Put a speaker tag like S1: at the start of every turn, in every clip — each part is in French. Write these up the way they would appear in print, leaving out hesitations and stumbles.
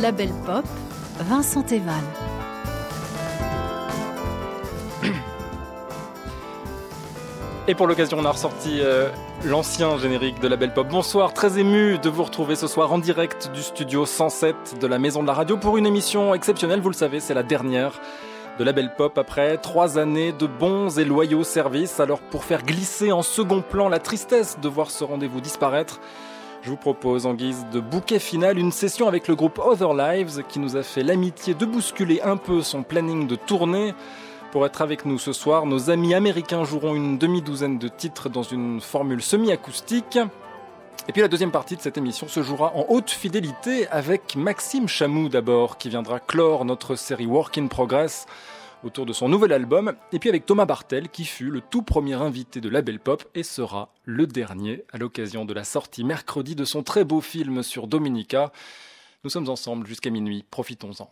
S1: La Belle Pop, Vincent Théval.
S2: Et pour l'occasion, on a ressorti l'ancien générique de La Belle Pop. Bonsoir, très ému de vous retrouver ce soir en direct du studio 107 de la Maison de la Radio pour une émission exceptionnelle. Vous le savez, c'est la dernière de La Belle Pop après 3 années de bons et loyaux services. Alors pour faire glisser en second plan la tristesse de voir ce rendez-vous disparaître, je vous propose en guise de bouquet final une session avec le groupe Other Lives qui nous a fait l'amitié de bousculer un peu son planning de tournée. Pour être avec nous ce soir, nos amis américains joueront une demi-douzaine de titres dans une formule semi-acoustique. Et puis la deuxième partie de cette émission se jouera en haute fidélité avec Maxime Chamou d'abord, qui viendra clore notre série Work in Progress autour de son nouvel album. Et puis avec Thomas Bartel, qui fut le tout premier invité de La Belle Pop et sera le dernier à l'occasion de la sortie mercredi de son très beau film sur Dominica. Nous sommes ensemble jusqu'à minuit, profitons-en.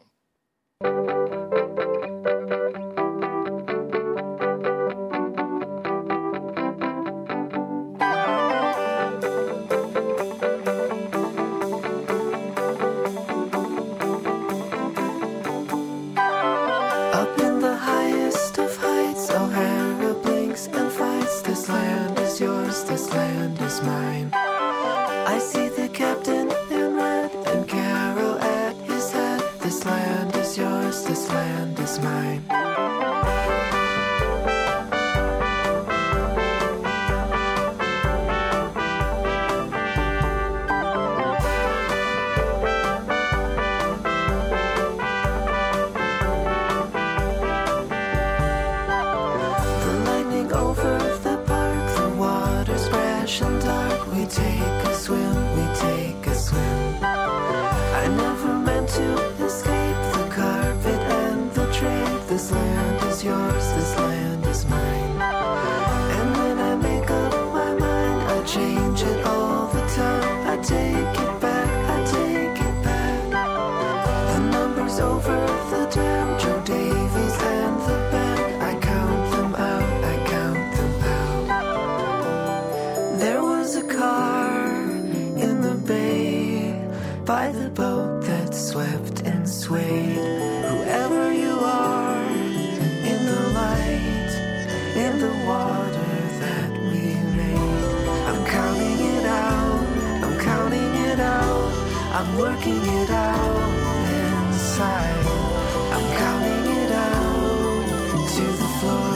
S3: I'm working it out inside. I'm counting it out to the floor.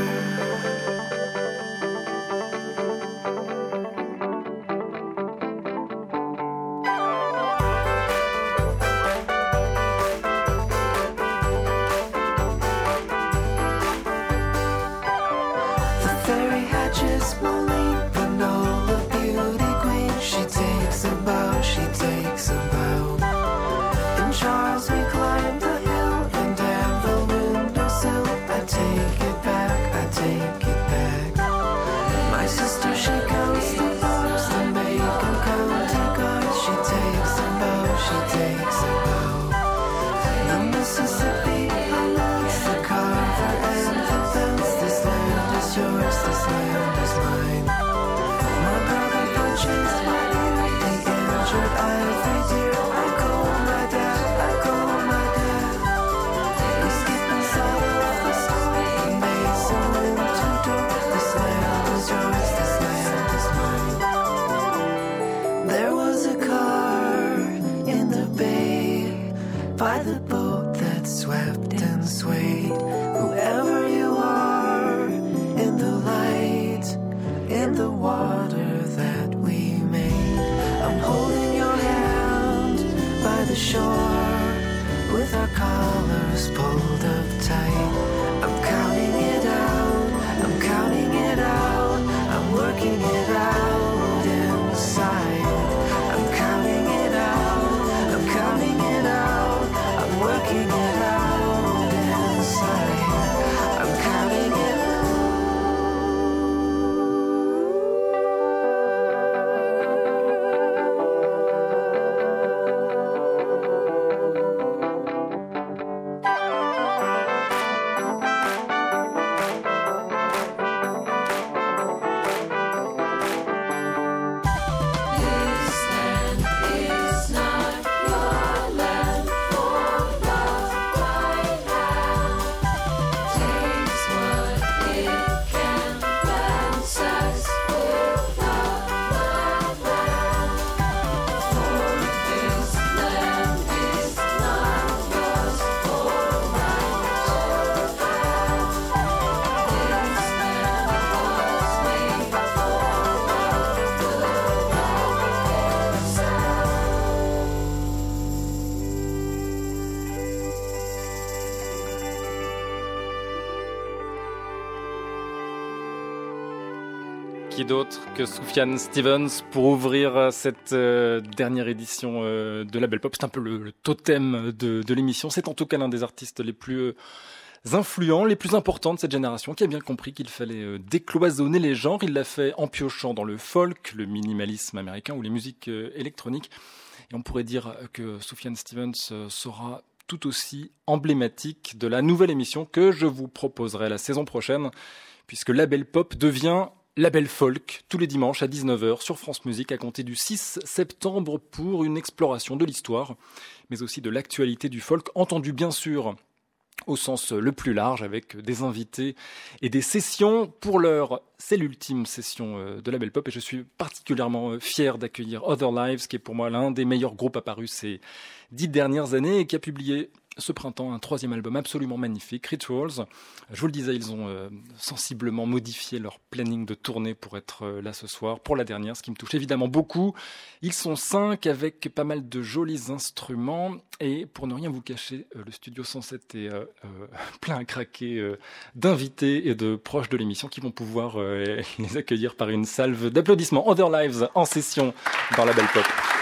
S3: The fairy hatches Moline, Panola beauty queen. She takes a bow, she takes a bow. In Charles we climb the hill and down the windowsill. I take it back, I take it back. My sister, she counts the bars, the Macon County guards. She takes a bow, she takes a bow. The Mississippi highlights the Carver and the fence. This land is yours, this land is mine. My brother punches my ear, the injured ivory deer. I call my dad, I call my dad. We skip inside of the store, the mason went to door. This land is yours, this land is mine. There was a car in the bay by the boat that swept and swayed. Whoever you are, in the light, in the water that we made. I'm holding your hand by the shore, with our collars pulled up tight. I'm counting it out, I'm counting it out. I'm working it out inside. I'm counting it out, I'm counting it out. I'm working it out inside. I'm counting it out.
S2: qui d'autre que Sufjan Stevens pour ouvrir cette dernière édition de la Belle Pop. C'est un peu le totem de l'émission. C'est en tout cas l'un des artistes les plus influents, les plus importants de cette génération, qui a bien compris qu'il fallait décloisonner les genres. Il l'a fait en piochant dans le folk, le minimalisme américain ou les musiques électroniques. Et on pourrait dire que Sufjan Stevens sera tout aussi emblématique de la nouvelle émission que je vous proposerai la saison prochaine, puisque la Belle Pop devient la Belle Folk, tous les dimanches à 19h sur France Musique, à compter du 6 septembre pour une exploration de l'histoire, mais aussi de l'actualité du folk, entendu bien sûr au sens le plus large, avec des invités et des sessions. Pour l'heure, c'est l'ultime session de la Belle Pop et je suis particulièrement fier d'accueillir Other Lives, qui est pour moi l'un des meilleurs groupes apparus ces 10 dernières années et qui a publié ce printemps un 3e album absolument magnifique, Rituals. Je vous le disais, ils ont sensiblement modifié leur planning de tournée pour être là ce soir, pour la dernière, ce qui me touche évidemment beaucoup. Ils sont 5 avec pas mal de jolis instruments et pour ne rien vous cacher, le Studio 107 est plein à craquer d'invités et de proches de l'émission qui vont pouvoir les accueillir par une salve d'applaudissements. Other Lives en session dans la Belle Pop.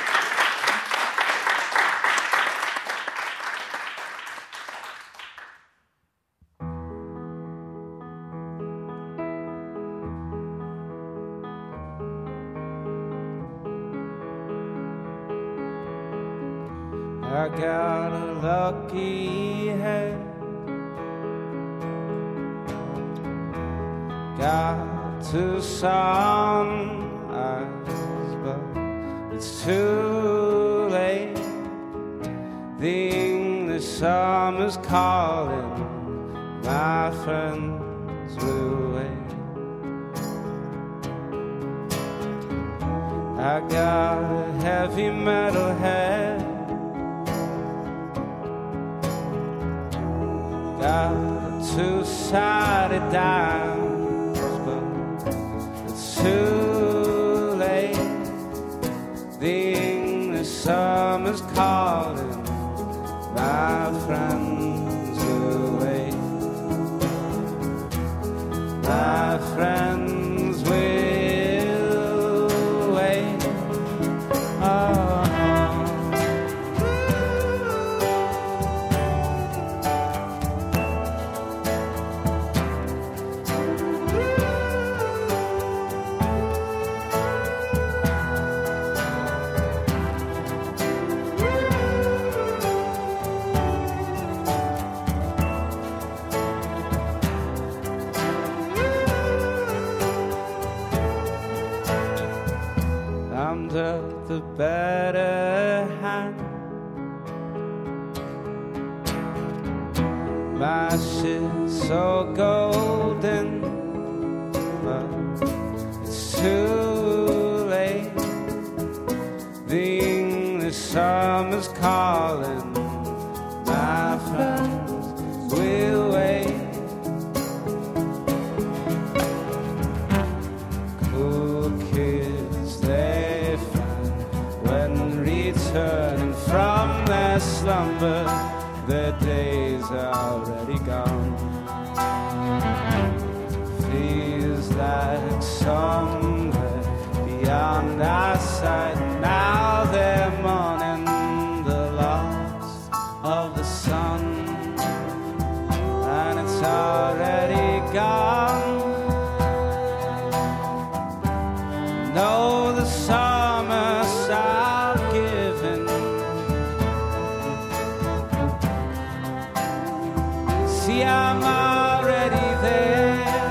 S4: I got a lucky head, got two sun eyes, but it's too late. The English summer's calling, my friends will wait. I got a heavy metal head, got two-sided dimes, but it's too late. The English summer's calling, my friends will wait. My friends will wait. Oh. The better hand, my shit's so golden, but it's too late. The English summer's calling, my friends will wait. Cool kids, they returning from their slumber, their days are already gone. Feels like somewhere beyond our sight. Now they're mourning the loss of the sun, and it's already gone. No, the summer I've given, see I'm already there.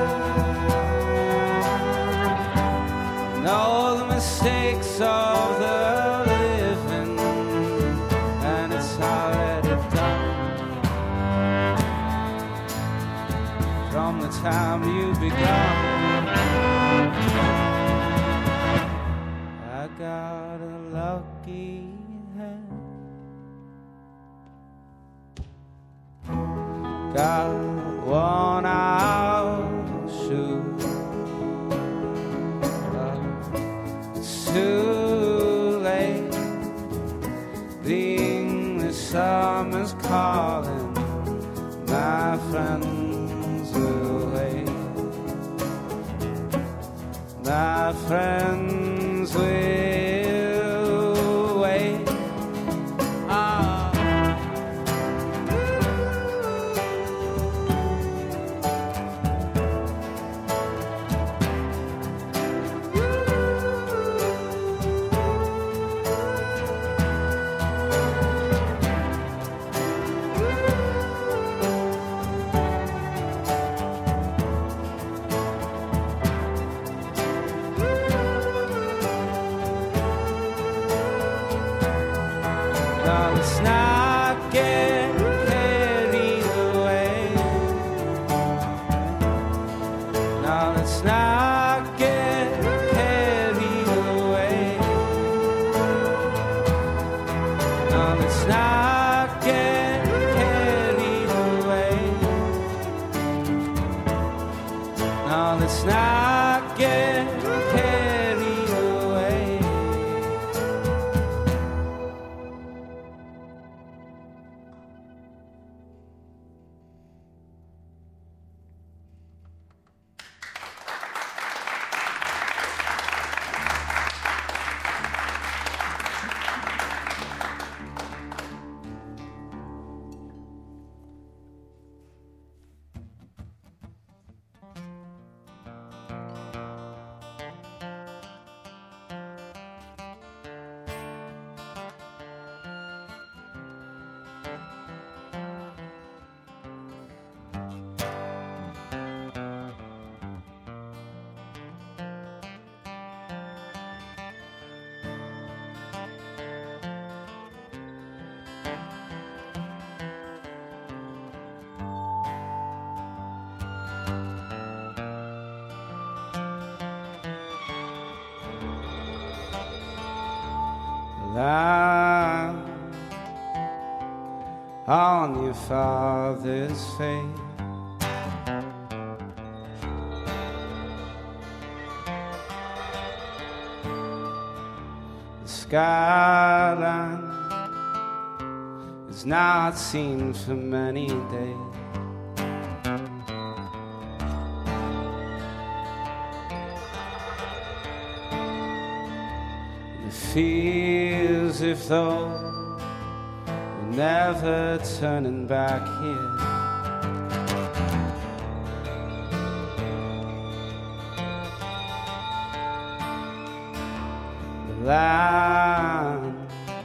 S4: Know the mistakes of the living, and it's already done. From the time you begun, I got a lucky head, got worn out shoes, it's too late. The English summer's calling, my friends will wait. my friends will wait. Let's not get carried away. Now let's not get carried away. Now let's not get carried away. Now let's not get carried away. Lie on your father's face. The skyline is not seen for many days. Feels if though we're never turning back here. The land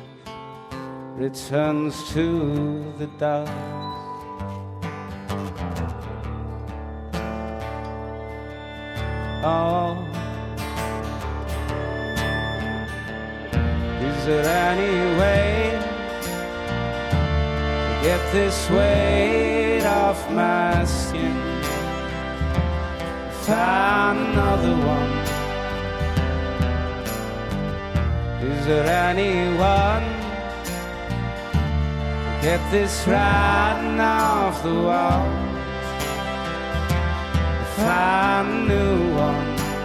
S4: returns to the dust. Oh, is there any way to get this weight off my skin? Find another one. Is there anyone to get this writing off the wall? Find a new one.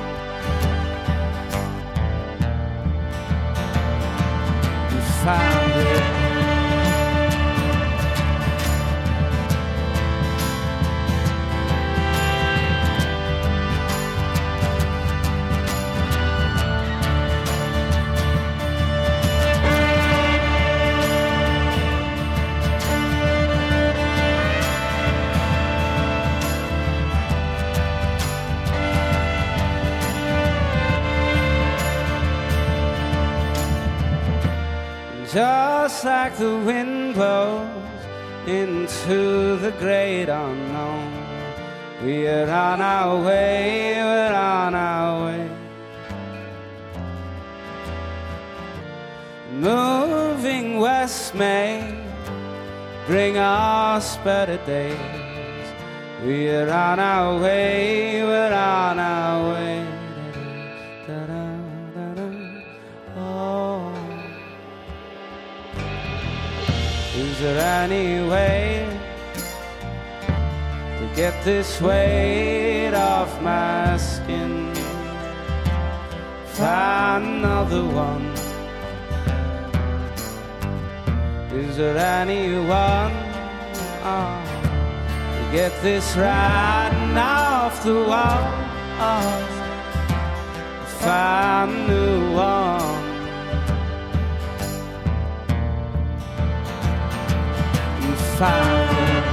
S4: Found it. Just like the wind blows into the great unknown, we're on our way, we're on our way. Moving west may bring us better days. We're on our way, we're on our way. Is there any way to get this weight off my skin? Find another one. Is there anyone to get this writing off the wall? find a new one. You find it.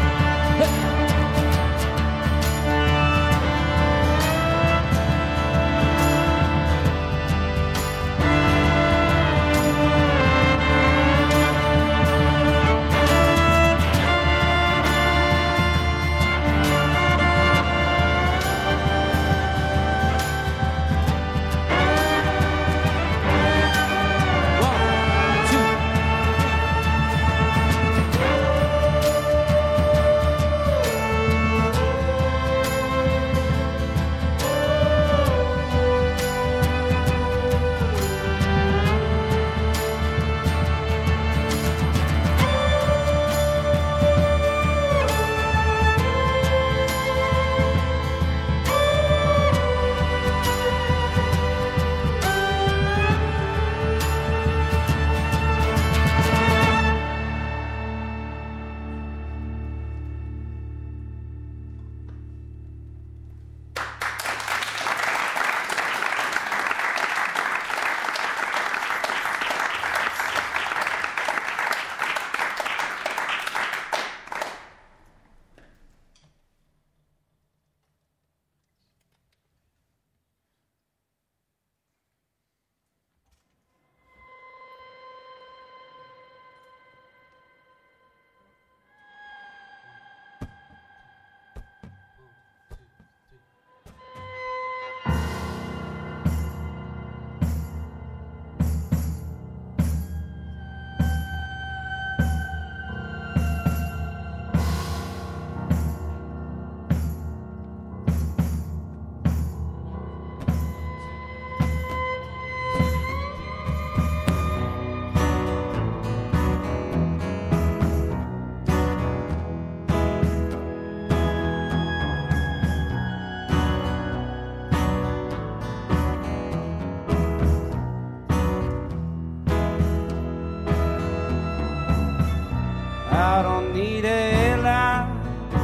S4: I don't need a line.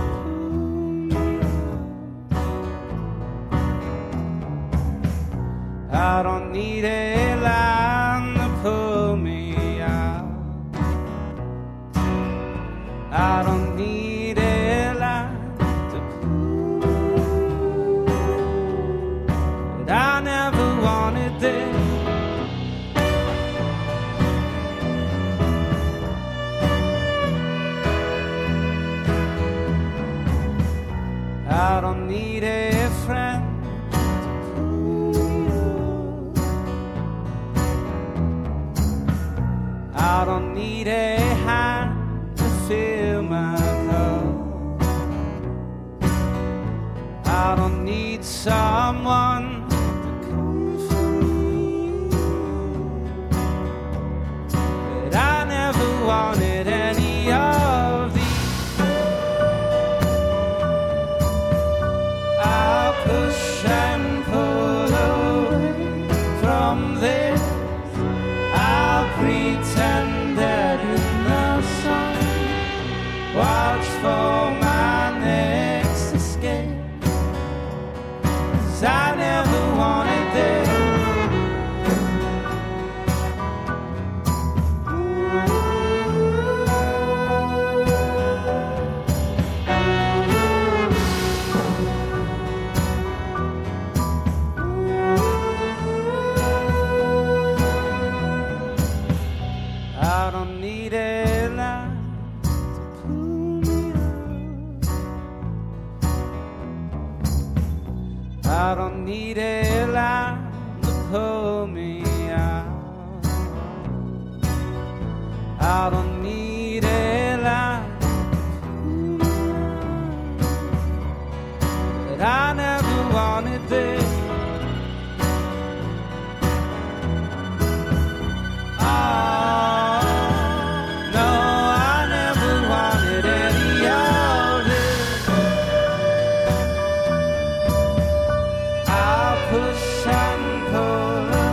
S4: I don't need a line to pull me out. I don't need a line to pull me out. But I never wanted this. I don't need a friend to pull me up. I don't need a hand to fill my cup. I don't need someone to comfort me. But I never wanted any of these. I'll push and pull away from this. I'll pretend that in the sun, watch for my next escape. 'Cause I never wanted this. I don't need a line to pull me up. I don't need a line to pull me out. I don't need a line to pull me out. But I never wanted this. Push and pull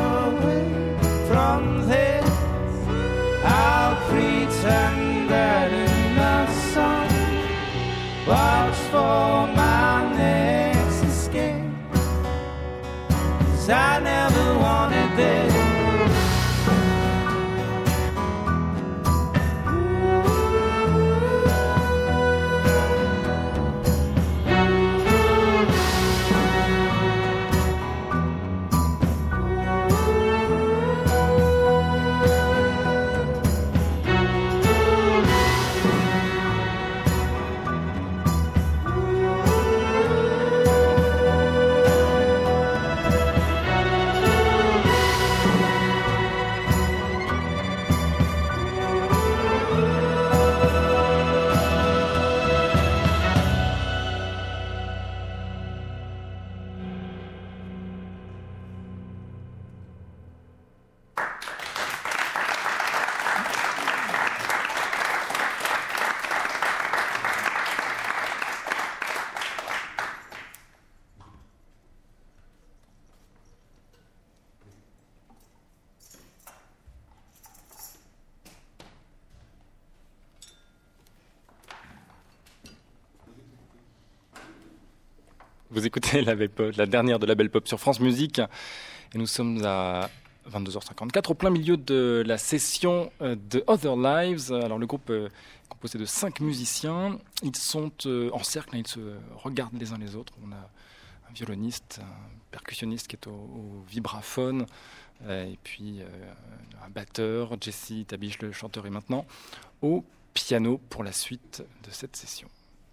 S2: Vous écoutez la dernière de la Belle Pop sur France Musique. Et nous sommes à 22h54, au plein milieu de la session de Other Lives. Alors le groupe est composé de 5 musiciens. Ils sont en cercle, ils se regardent les uns les autres. On a un violoniste, un percussionniste qui est au vibraphone, et puis un batteur, Jesse Tabiche, le chanteur, est maintenant au piano pour la suite de cette session.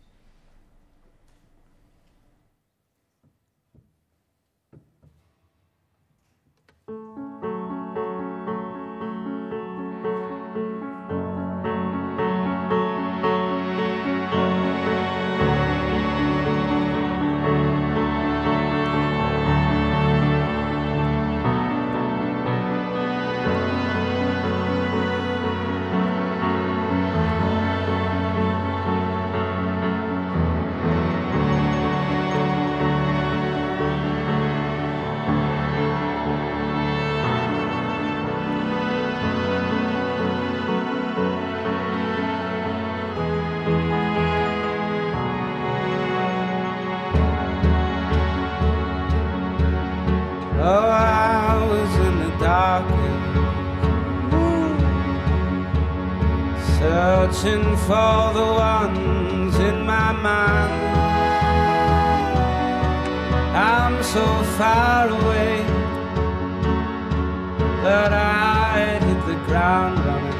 S4: Oh, I was in the darkness, searching for the ones in my mind. I'm so far away, but I'd hit the ground running,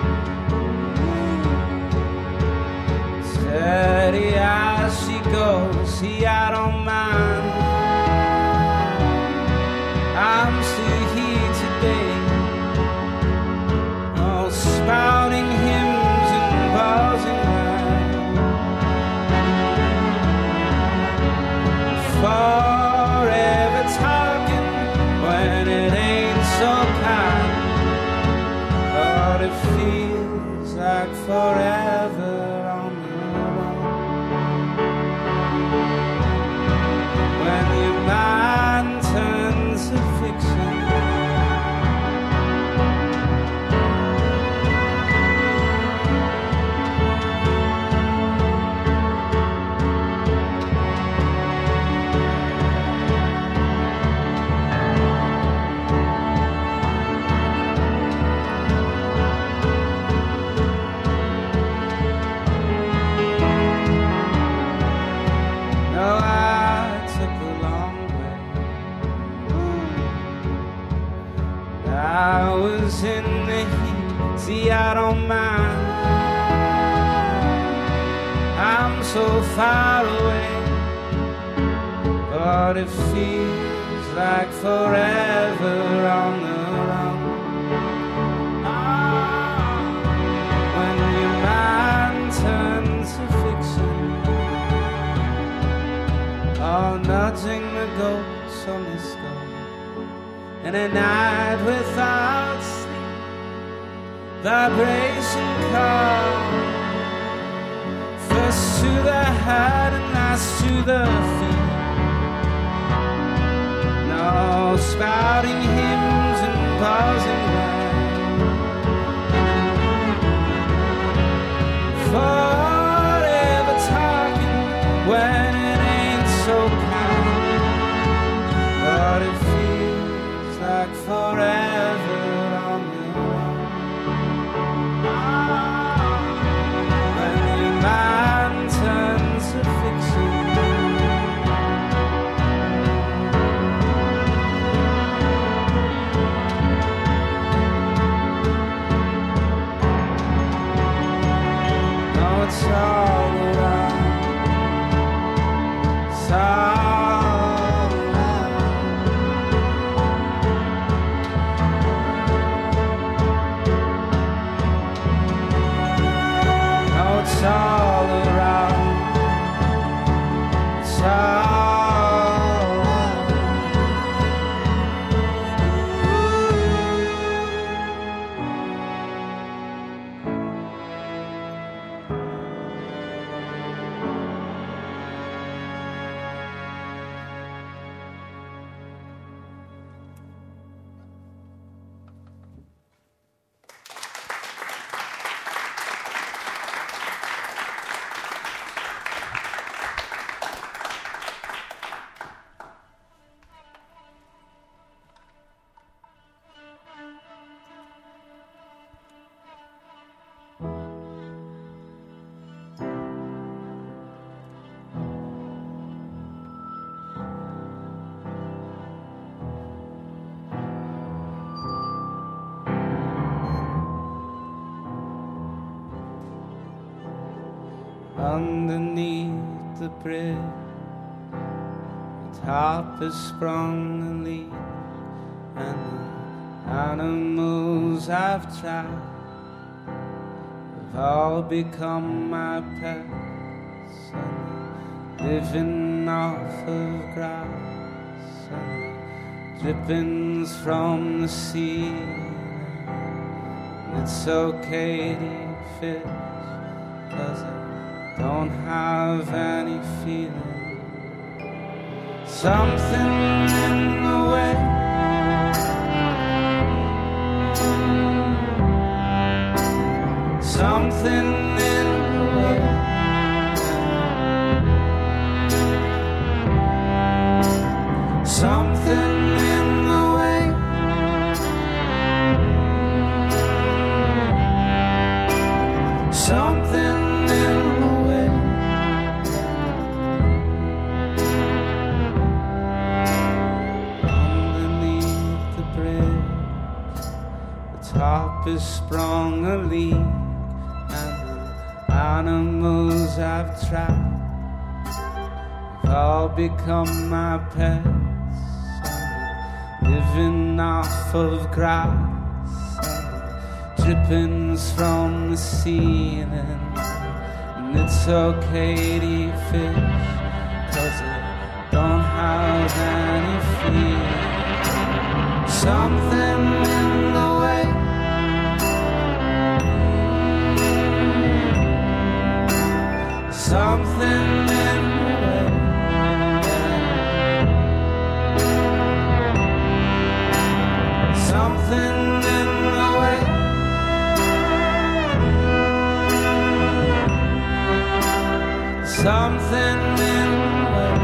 S4: steady as she goes. See, I don't mind. I'm still here today, all spouting hymns and buzzing around. Forever talking when it ain't so kind, but it feels like forever on the run. When your mind turns to fiction, no, I took a long way. I was in the heat, see, I don't mind. I'm so far away, but it feels like forever on the run. When your mind turns to fiction, all nudging the ghosts on the skull, and a night without sleep, vibration calm. First to the head and last to the feet. No spouting hymns and buzzing round. Forever talking when it ain't so kind, but it feels like forever on the run. When your mind turns to fiction, no, it's all around. It's all around. No, it's all around. It's all around. underneath the bridge. The top has sprung a leak, and the animals I've tried have all become my pets, and living off of grass and drippings from the sea. And it's okay to eat fish, 'cause I don't have any feeling. Something in the way something in the way something in the way something in the way underneath the bridge. The top is sprung a leak, animals I've tried have all become my pets, living off of grass and drippings from the ceiling. And it's okay to eat fish, 'cause I don't have any fear. Something in the way something in the way something in the way something in the way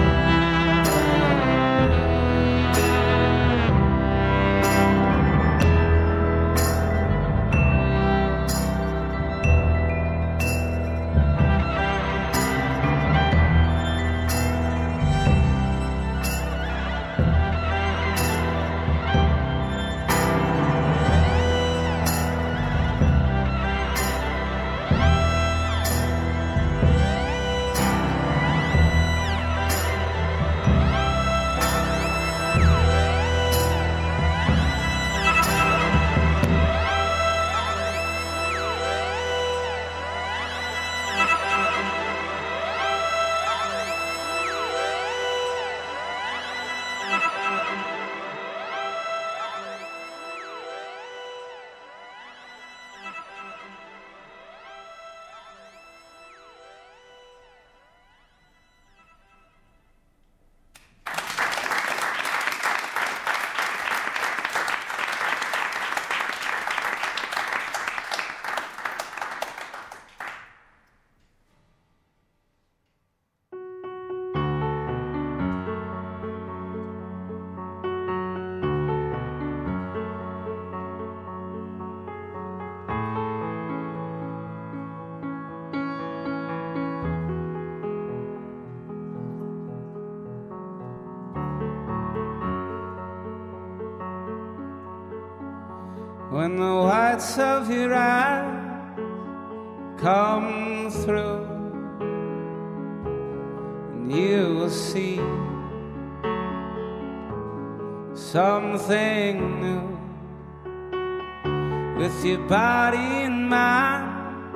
S4: when the whites of your eyes come through, and you will see something new with your body and mind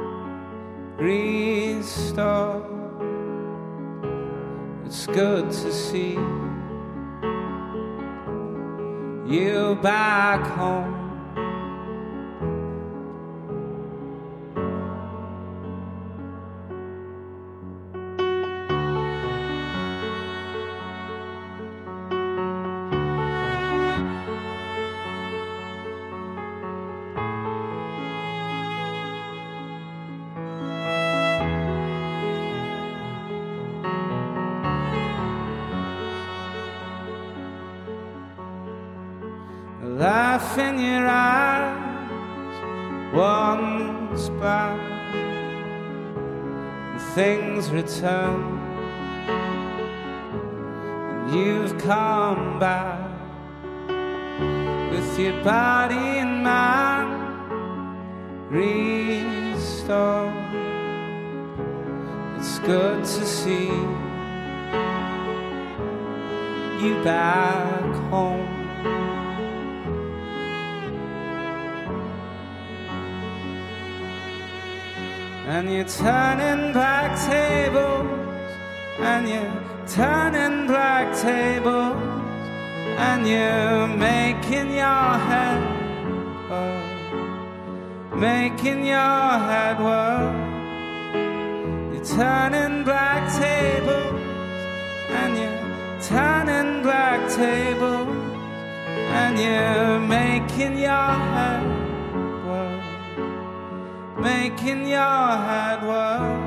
S4: restored. It's good to see you back home. Laugh in your eyes once back, and things return, and you've come back with your body and mind restored. it's good to see you back home. And you're turning back tables, and you're turning back tables, and you're making your head work, making your head work. You're turning back tables, and you're turning back tables, and you're making your head work, making your head work.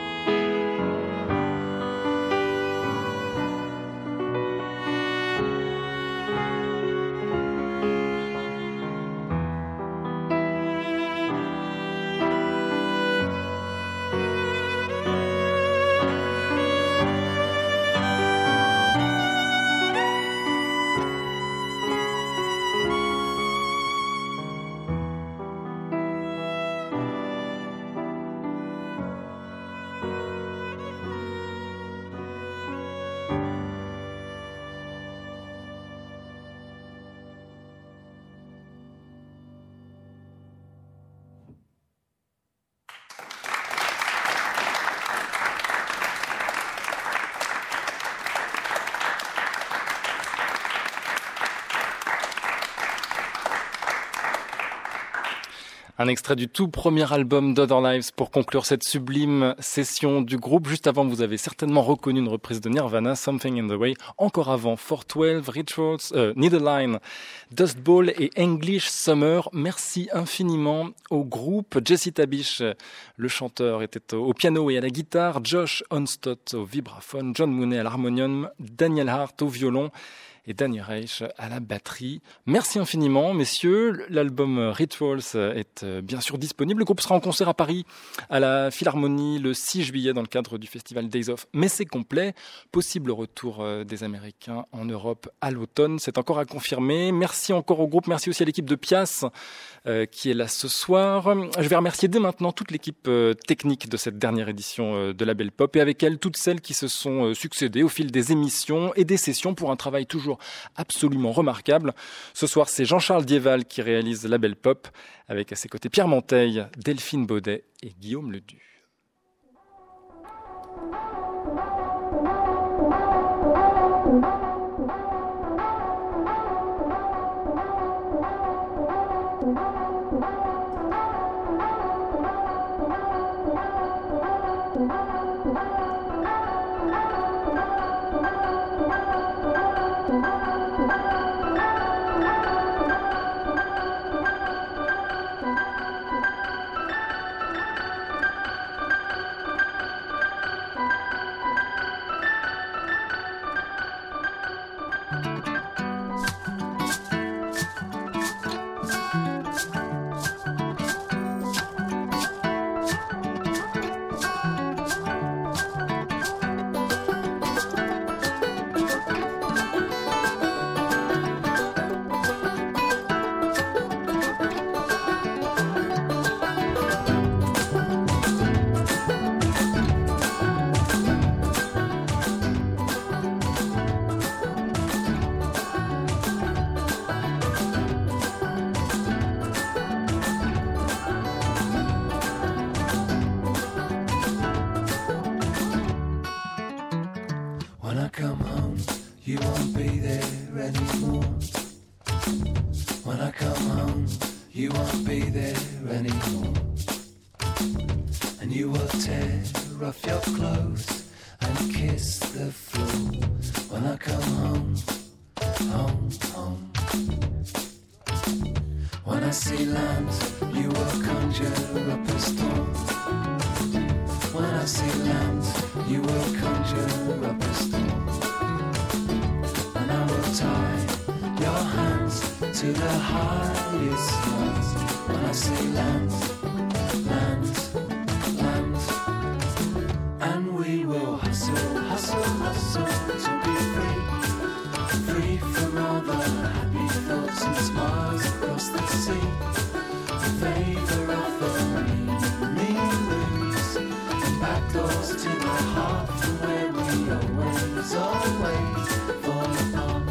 S2: Un extrait du tout premier album d'Other Lives pour conclure cette sublime session du groupe. Juste avant, vous avez certainement reconnu une reprise de Nirvana, Something in the Way. Encore avant, 412, Rituals, Needleline, Dust Bowl et English Summer. Merci infiniment au groupe. Jesse Tabish, le chanteur, était au piano et à la guitare. Josh Onstott au vibraphone. John Mooney à l'harmonium. Daniel Hart au violon. Et Danny Reich à la batterie. Merci infiniment, messieurs. L'album Rituals est bien sûr disponible. Le groupe sera en concert à Paris, à la Philharmonie, le 6 juillet, dans le cadre du festival Days Of. Mais c'est complet. Possible retour des Américains en Europe à l'automne. C'est encore à confirmer. Merci encore au groupe. Merci aussi à l'équipe de Pias, qui est là ce soir. Je vais remercier dès maintenant toute l'équipe technique de cette dernière édition de la Belle Pop, et avec elle toutes celles qui se sont succédées au fil des émissions et des sessions pour un travail toujours absolument remarquable. Ce soir, c'est Jean-Charles Dieval qui réalise la Belle Pop, avec à ses côtés Pierre Monteil, Delphine Baudet et Guillaume Ledu.
S3: back doors to the heart from where we always fall apart.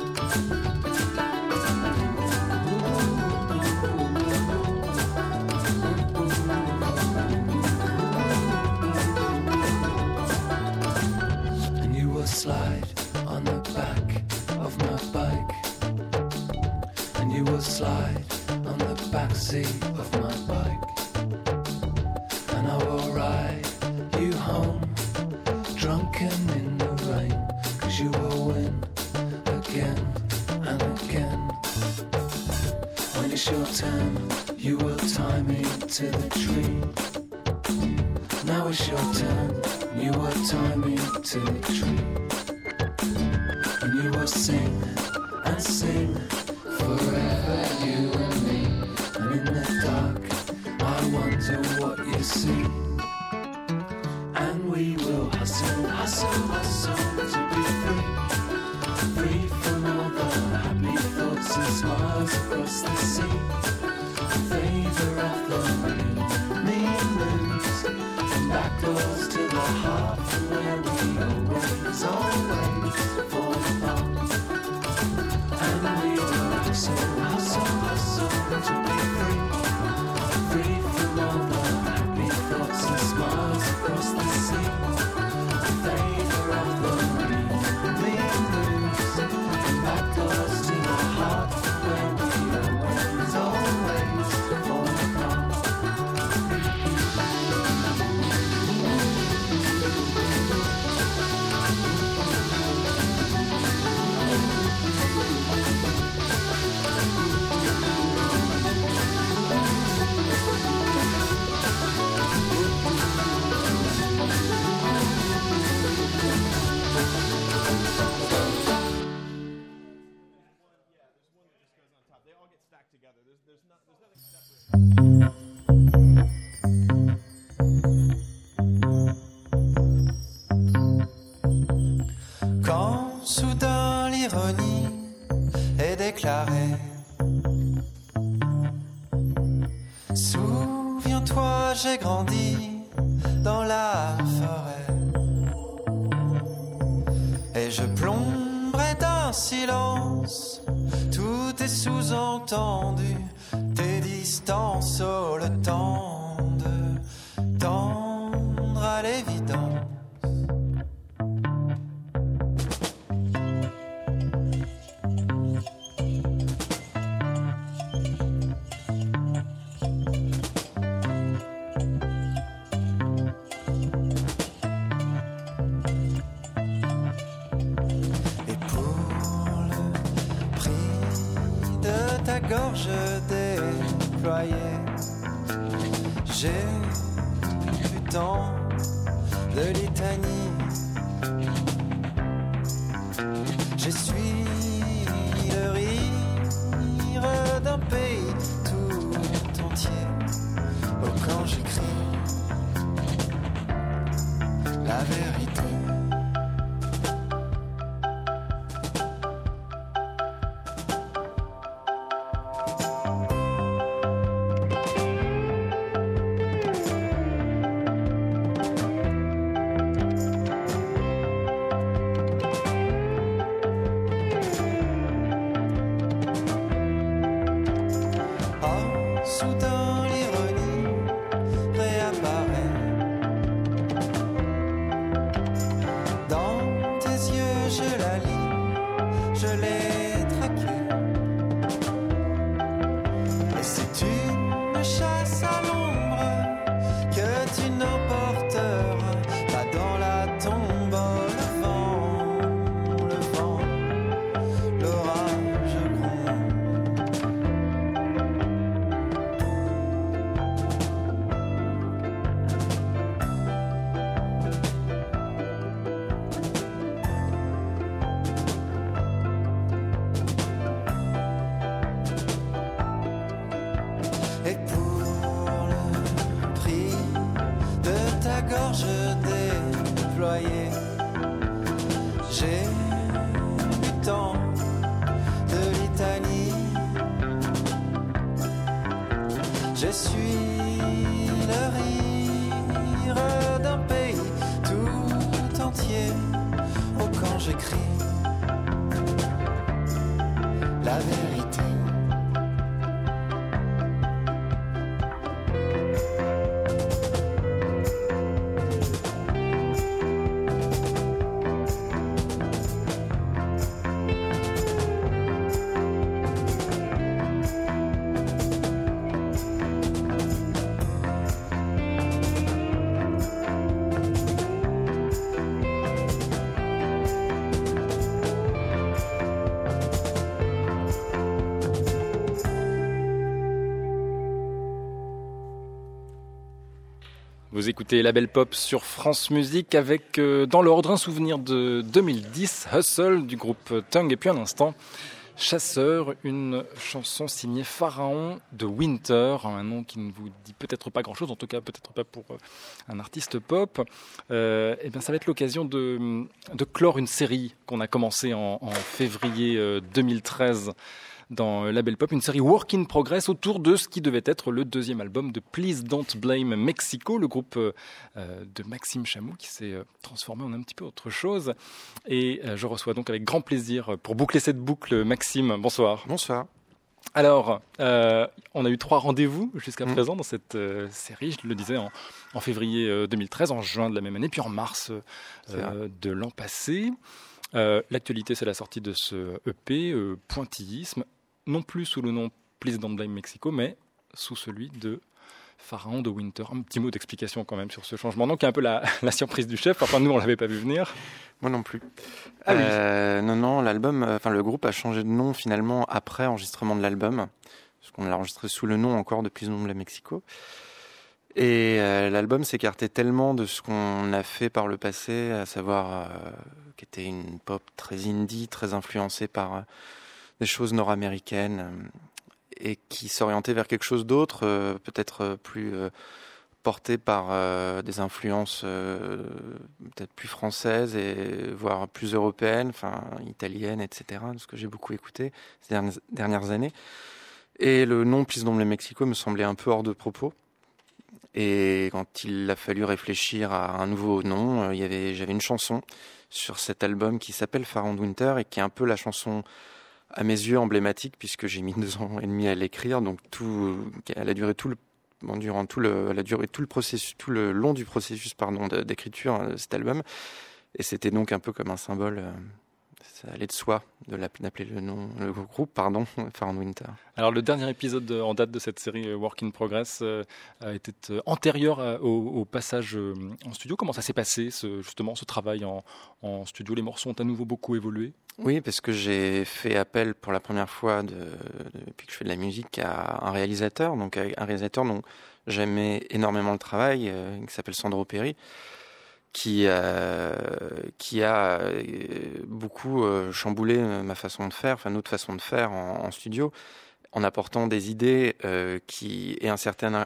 S3: And you will slide on the back of my bike, and you will slide on the backseat of my bike, and I will ride you home, drunken in the rain, 'cause you will win again and again. When it's your turn, you will tie me to the tree. Now it's your turn, you will tie me to the tree, and you will sing and sing forever, you and me. And in the dark, I wonder what you see. And we will hustle, hustle, hustle to be free, free from all the happy thoughts and smiles across the sea. In favor of the mean moves, from back doors to the heart, from where we always fall apart. And we will hustle, hustle, hustle to be free, free from all the happy thoughts and smiles across the sea. In favor of the mean moves, from back doors to the heart, where we always fall apart.
S5: Quand soudain l'ironie est déclarée, souviens-toi, j'ai grandi dans la forêt, et je plomberai d'un silence, tout est sous-entendu, tes distances, oh, le temps de tendre à l'évidence. Gorge déployée, j'ai eu tant de litanie. J'essuie le rire d'un pays tout entier. Oh, quand j'écris la vérité. Soudain l'ironie réapparaît. Dans tes yeux je la lis, je l'ai traquée. Et c'est une chasse à l'ombre que tu n'emporteras pas dans la tombe. Le vent, l'orage gronde. Et pour le prix de ta gorge déployée, j'ai du temps de litanie. Je suis le rire d'un j'écris la vérité.
S2: Vous écoutez La Belle Pop sur France Musique avec, dans l'ordre, un souvenir de 2010, Hustle du groupe Tongue, et puis un instant, Chasseur, une chanson signée Pharaon de Winter, un nom qui ne vous dit peut-être pas grand-chose, en tout cas peut-être pas pour un artiste pop. Et bien ça va être l'occasion de clore une série qu'on a commencée en février 2013 dans La Belle Pop, une série Work in Progress autour de ce qui devait être le deuxième album de Please Don't Blame Mexico, le groupe de Maxime Chameau qui s'est transformé en un petit peu autre chose. Et je reçois donc avec grand plaisir, pour boucler cette boucle, Maxime. Bonsoir.
S6: Bonsoir.
S2: Alors, on a eu 3 rendez-vous jusqu'à présent dans cette série, je le disais, en février 2013, en juin de la même année, puis en mars de l'an passé. L'actualité, c'est la sortie de ce EP, Pointillisme, non plus sous le nom Please Don't Blame Mexico, mais sous celui de Pharaon de Winter. Un petit mot d'explication quand même sur ce changement, donc un peu la surprise du chef. Enfin, nous, on l'avait pas vu venir.
S6: Moi non plus.
S2: Ah oui.
S6: Non, l'album, le groupe a changé de nom finalement après enregistrement de l'album, parce qu'on l'a enregistré sous le nom encore de Please Don't Blame Mexico. Et l'album s'écartait tellement de ce qu'on a fait par le passé, à savoir qui était une pop très indie, très influencée par des choses nord-américaines, et qui s'orientait vers quelque chose d'autre, peut-être plus porté par des influences peut-être plus françaises, et voire plus européennes, enfin italiennes, etc., ce que j'ai beaucoup écouté ces dernières années. Et le nom Please Don't Blame Mexico me semblait un peu hors de propos. Et quand il a fallu réfléchir à un nouveau nom, j'avais une chanson sur cet album qui s'appelle Pharaon de Winter, et qui est un peu la chanson à mes yeux emblématique, puisque j'ai mis 2 ans et demi à l'écrire, donc elle a duré tout le long du processus d'écriture de cet album, et c'était donc un peu comme un symbole. Ça allait de soi d'appeler le groupe, Pharaon Winter.
S2: Alors le dernier épisode en date de cette série Work in Progress était antérieur au passage en studio. Comment ça s'est passé, ce travail en studio? Les morceaux ont à nouveau beaucoup évolué?
S6: Oui, parce que j'ai fait appel pour la première fois depuis que je fais de la musique à un réalisateur, donc un réalisateur dont j'aimais énormément le travail, qui s'appelle Sandro Perri, qui a beaucoup chamboulé ma façon de faire, enfin notre façon de faire en studio, en apportant des idées et un certain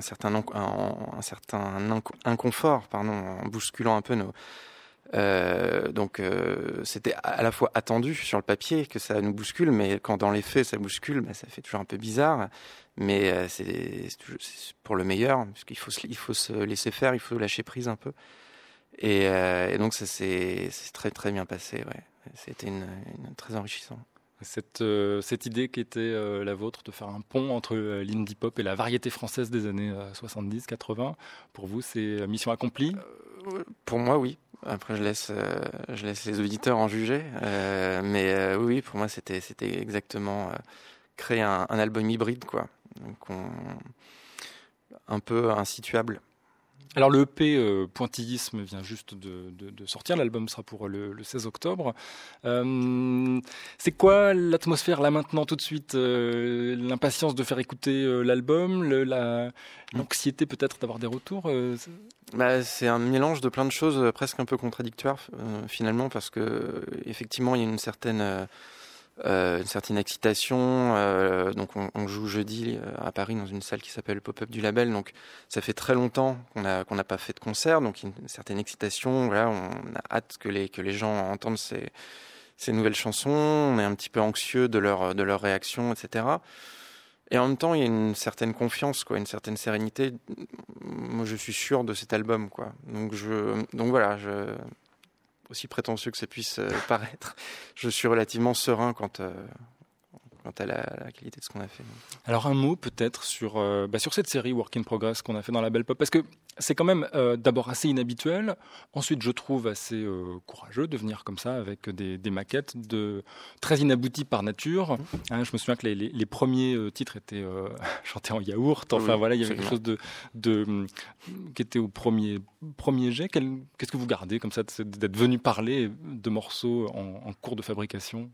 S6: inconfort, en bousculant un peu nos. Donc c'était à la fois attendu sur le papier que ça nous bouscule, mais quand dans les faits ça bouscule, ça fait toujours un peu bizarre. Mais c'est pour le meilleur, parce qu'il faut se laisser faire, il faut lâcher prise un peu. Et donc ça c'est très très bien passé, ouais. C'était une très enrichissant.
S2: Cette idée qui était la vôtre de faire un pont entre l'indie pop et la variété française des années 70-80, pour vous c'est mission accomplie?
S6: Pour moi oui. Après je laisse les auditeurs en juger, mais oui, pour moi c'était exactement créer un album hybride, quoi. Donc un peu insituable.
S2: Alors le EP Pointillisme vient juste de sortir, l'album sera pour le 16 octobre. C'est quoi l'atmosphère là maintenant tout de suite, l'impatience de faire écouter l'album, l'anxiété peut-être d'avoir des retours
S6: C'est un mélange de plein de choses presque un peu contradictoires finalement, parce que effectivement il y a une certaine excitation. Donc on joue jeudi à Paris dans une salle qui s'appelle le Pop-up du Label. Donc ça fait très longtemps qu'on n'a pas fait de concert. Donc il y a une certaine excitation. Voilà, on a hâte que les gens entendent ces nouvelles chansons. On est un petit peu anxieux de leur réaction, etc. Et en même temps, il y a une certaine confiance, quoi, une certaine sérénité. Moi, je suis sûr de cet album, quoi. Donc voilà, aussi prétentieux que ça puisse paraître, je suis relativement serein quant à la qualité de ce qu'on a fait.
S2: Alors un mot peut-être sur cette série Work in Progress qu'on a fait dans la Belle Pop, parce que c'est quand même d'abord assez inhabituel, ensuite je trouve assez courageux de venir comme ça avec des maquettes très inabouties par nature. Hein, je me souviens que les premiers titres étaient chantés en yaourt, enfin
S6: Oui,
S2: voilà, il y avait
S6: absolument.
S2: quelque chose qui était au premier jet. Qu'est-ce que vous gardez comme ça d'être venu parler de morceaux en cours de fabrication?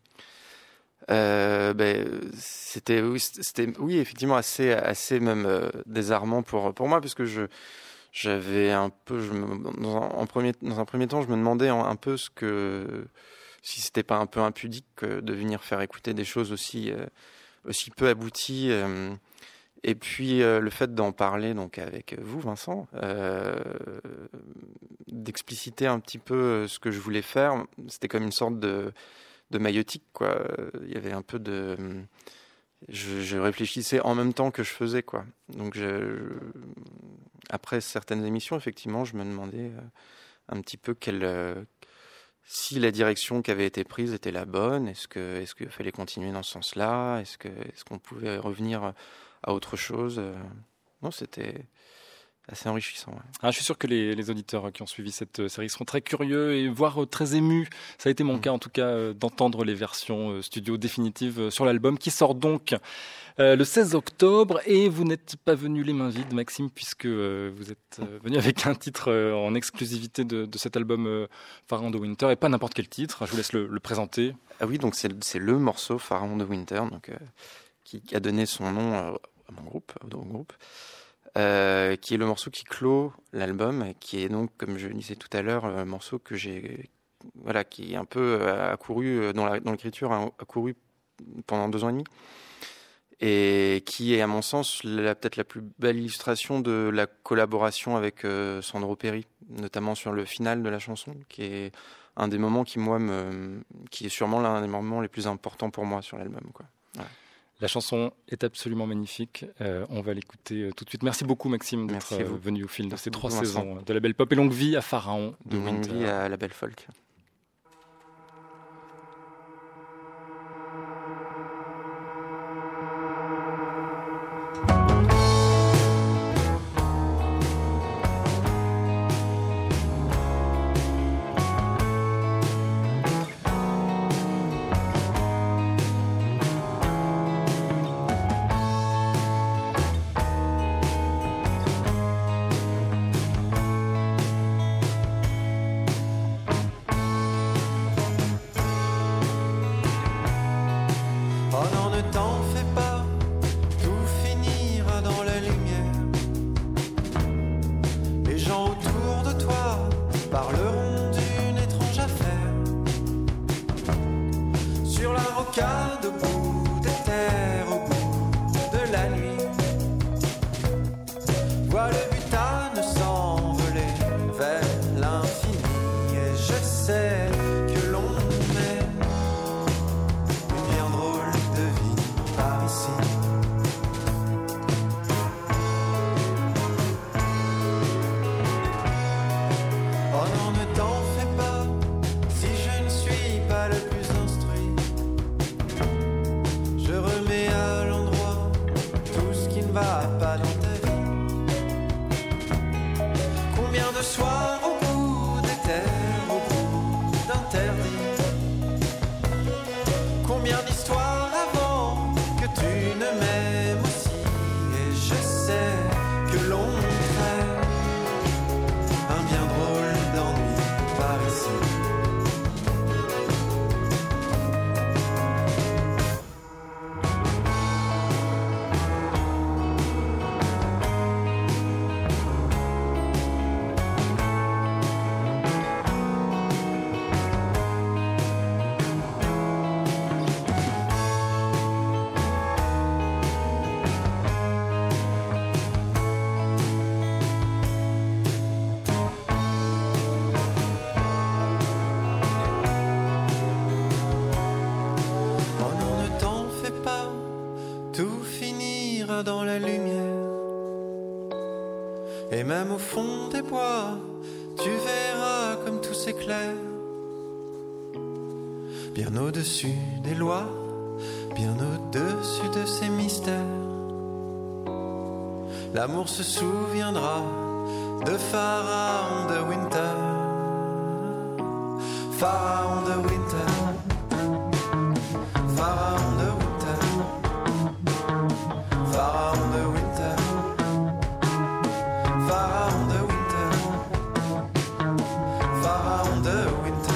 S6: C'était oui, effectivement assez même désarmant pour moi, parce que j'avais un peu dans un premier temps je me demandais un peu si c'était pas un peu impudique de venir faire écouter des choses aussi peu abouties, et puis le fait d'en parler donc avec vous, Vincent, d'expliciter un petit peu ce que je voulais faire, c'était comme une sorte de maïeutique, quoi. Il y avait un peu de... Je réfléchissais en même temps que je faisais, quoi. Donc, après certaines émissions, effectivement, je me demandais un petit peu si la direction qui avait été prise était la bonne. Est-ce qu'il fallait continuer dans ce sens-là? Est-ce qu'on pouvait revenir à autre chose? Non, c'était assez enrichissant. Ouais.
S2: Ah, je suis sûr que les auditeurs qui ont suivi cette série seront très curieux et voire très émus. Ça a été mon cas en tout cas d'entendre les versions studio définitives sur l'album qui sort donc le 16 octobre. Et vous n'êtes pas venu les mains vides, Maxime, puisque vous êtes venu avec un titre en exclusivité de cet album Pharaon de Winter, et pas n'importe quel titre. Je vous laisse le présenter.
S6: Ah oui, donc c'est le morceau Pharaon de Winter, donc qui a donné son nom à mon groupe, au groupe. Qui est le morceau qui clôt l'album, qui est donc, comme je le disais tout à l'heure, un morceau que qui est un peu accouru dans l'écriture, a accouru pendant 2 ans et demi, et qui est, à mon sens, peut-être la plus belle illustration de la collaboration avec Sandro Perri, notamment sur le final de la chanson, qui est un des moments qui est sûrement l'un des moments les plus importants pour moi sur l'album, quoi. Voilà.
S2: La chanson est absolument magnifique. On va l'écouter tout de suite. Merci beaucoup, Maxime, d'être venu au fil de ces 3 saisons de la Belle Pop, et longue vie à Pharaon de Winter.
S6: Longue vie à la Belle Folk.
S5: Dans la lumière, et même au fond des bois, tu verras comme tout s'éclaire. bien au-dessus des lois, bien au-dessus de ces mystères. L'amour se souviendra de Pharaon de Winter, Pharaon de Winter, Pharaon de Winter, Pharaon de Winter, Pharaon de Winter, Pharaon de Winter.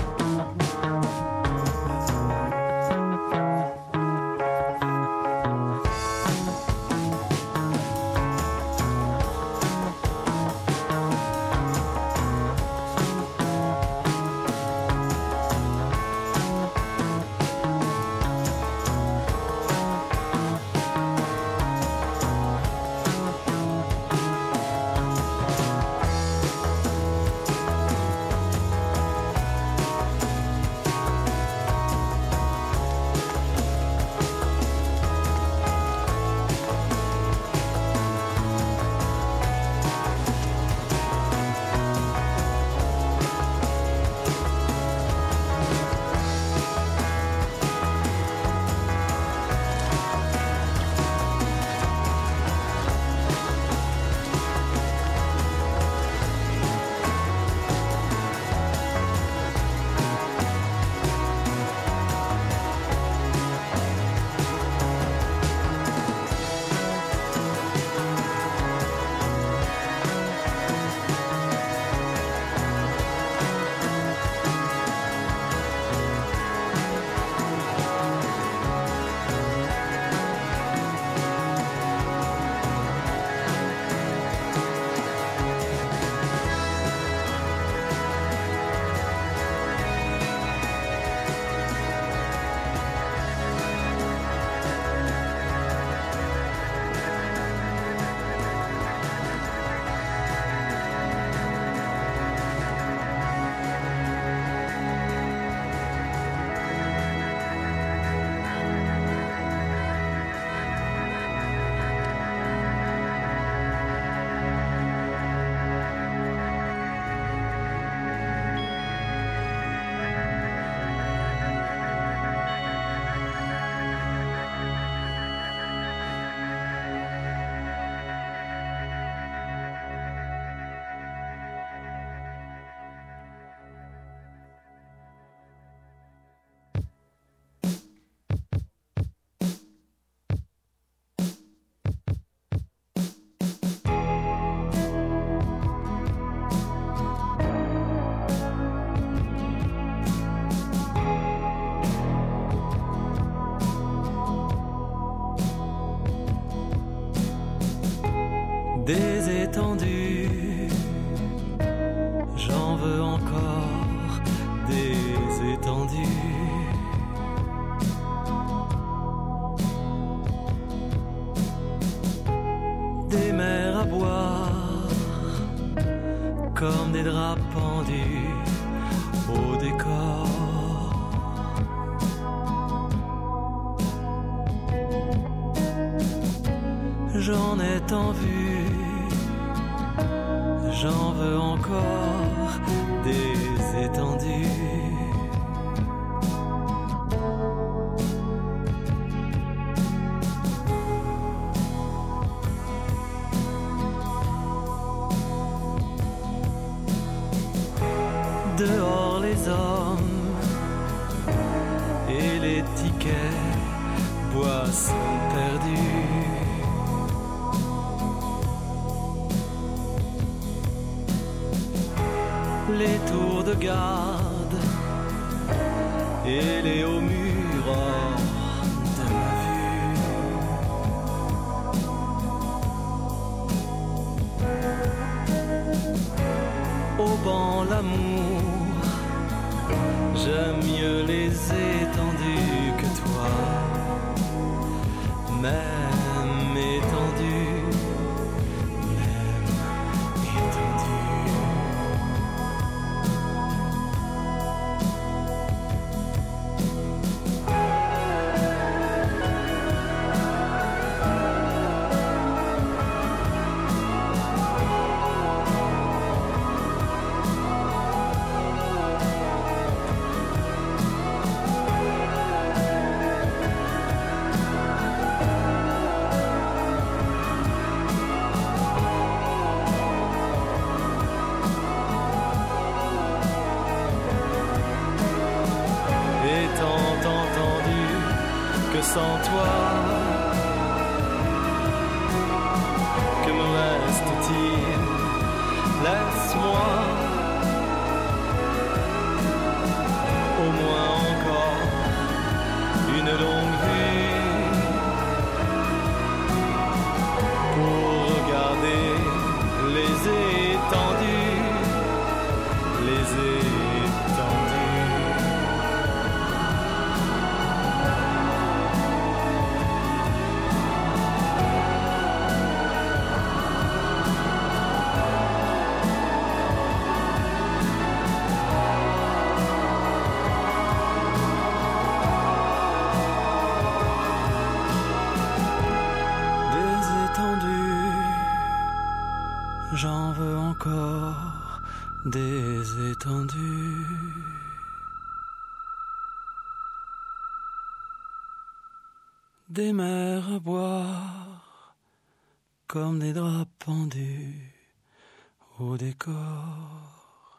S7: Des étendues, j'en veux encore des étendues. Des mers à boire, comme des draps pendus au décor. J'en ai tant vu, j'en veux encore des étendues. Dehors les hommes et les tickets, boissons perdues. Les tours de garde et les hauts murs hors de ma vue. Au banc l'amour, j'aime mieux les étendues que toi, même étendues. sans toi. Que me reste-t-il? Laisse-moi au moins encore une longue vue pour regarder les étendues, les étendues. Des étendues, j'en veux encore des étendues. Des mers à boire comme des draps pendus au décor.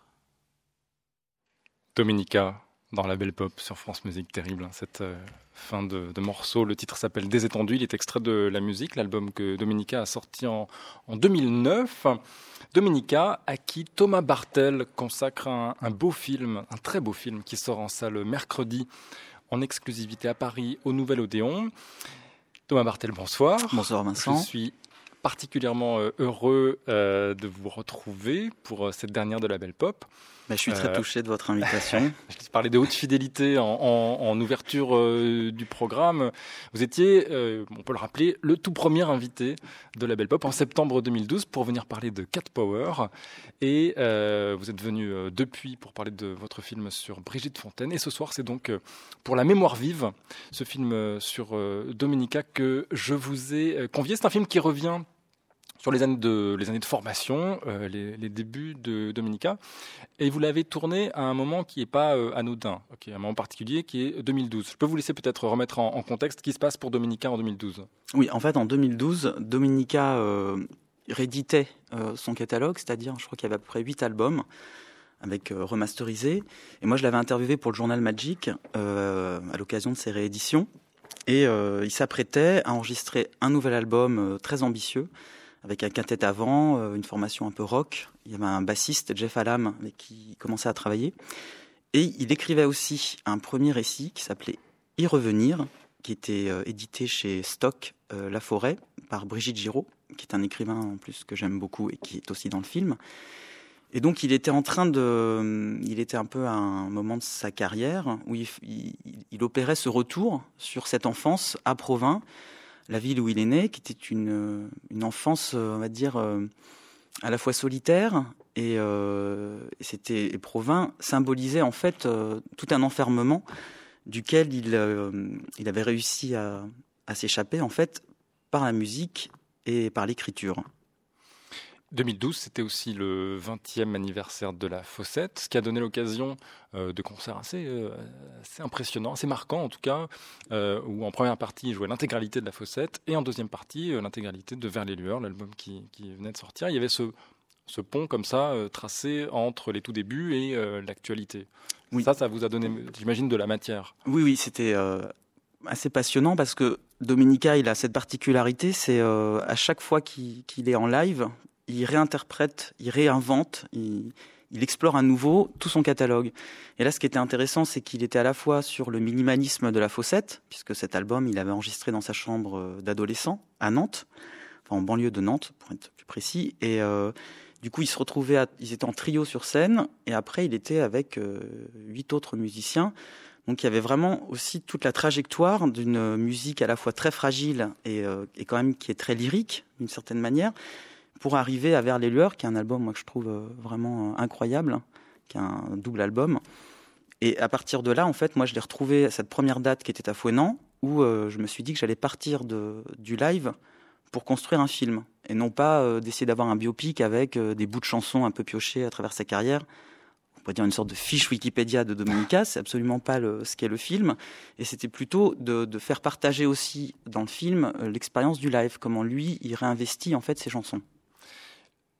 S2: Dominica, dans la Belle Pop sur France Musique, terrible, hein, cette fin de morceau. Le titre s'appelle Désétendu, il est extrait de La Musique, l'album que Dominica a sorti en 2009. Dominica, à qui Thomas Bartel consacre un beau film, un très beau film, qui sort en salle mercredi, en exclusivité à Paris, au Nouvel Odéon. Thomas Bartel, bonsoir.
S8: Bonsoir Vincent.
S2: Je suis particulièrement heureux de vous retrouver pour cette dernière de la Belle Pop.
S8: Je suis très touché de votre invitation.
S2: Je parlais de haute fidélité en ouverture du programme. Vous étiez, on peut le rappeler, le tout premier invité de la Belle Pop en septembre 2012 pour venir parler de Cat Power. Et vous êtes venu depuis pour parler de votre film sur Brigitte Fontaine. Et ce soir, c'est donc pour La Mémoire vive, ce film sur Dominica que je vous ai convié. C'est un film qui revient sur les années de formation, les débuts de Dominica. Et vous l'avez tourné à un moment qui n'est pas anodin, un moment particulier qui est 2012. Je peux vous laisser peut-être remettre en contexte ce qui se passe pour Dominica en 2012.
S8: Oui, en fait, en 2012, Dominica rééditait son catalogue, c'est-à-dire, je crois qu'il y avait à peu près 8 albums avec remasterisés. Et moi, je l'avais interviewé pour le journal Magic à l'occasion de ces rééditions. Et il s'apprêtait à enregistrer un nouvel album très ambitieux, avec un quintet avant, une formation un peu rock. Il y avait un bassiste, Jeff Hallam, avec qui il commençait à travailler. Et il écrivait aussi un premier récit qui s'appelait « Y revenir », qui était édité chez Stock La Forêt, par Brigitte Giraud, qui est un écrivain en plus que j'aime beaucoup et qui est aussi dans le film. Et donc il était un peu à un moment de sa carrière où il opérait ce retour sur cette enfance à Provins, la ville où il est né, qui était une enfance, on va dire, à la fois solitaire et Provins symbolisait en fait tout un enfermement duquel il avait réussi à s'échapper en fait par la musique et par l'écriture.
S2: 2012, c'était aussi le 20e anniversaire de la Fossette, ce qui a donné l'occasion de concerts assez impressionnants, assez marquants en tout cas, où en première partie, il jouait l'intégralité de la Fossette et en deuxième partie, l'intégralité de Vers les lueurs, l'album qui venait de sortir. Il y avait ce pont comme ça, tracé entre les tout débuts et l'actualité. Oui. Ça vous a donné, j'imagine, de la matière.
S8: Oui, c'était assez passionnant parce que Dominica, il a cette particularité, c'est à chaque fois qu'il est en live, il réinterprète, il réinvente, il explore à nouveau tout son catalogue. Et là, ce qui était intéressant, c'est qu'il était à la fois sur le minimalisme de la Fossette, puisque cet album, il avait enregistré dans sa chambre d'adolescent, à Nantes, enfin en banlieue de Nantes, pour être plus précis. Et du coup, ils étaient en trio sur scène, et après, il était avec 8 autres musiciens. Donc il y avait vraiment aussi toute la trajectoire d'une musique à la fois très fragile et quand même qui est très lyrique, d'une certaine manière, pour arriver à Vers les lueurs, qui est un album moi, que je trouve vraiment incroyable, qui est un double album. Et à partir de là, en fait, moi je l'ai retrouvé à cette première date qui était à Fouesnant, où je me suis dit que j'allais partir du live pour construire un film, et non pas d'essayer d'avoir un biopic avec des bouts de chansons un peu piochés à travers sa carrière. On pourrait dire une sorte de fiche Wikipédia de Dominica, c'est absolument pas ce qu'est le film, et c'était plutôt de faire partager aussi dans le film l'expérience du live, comment lui, il réinvestit en fait ses chansons.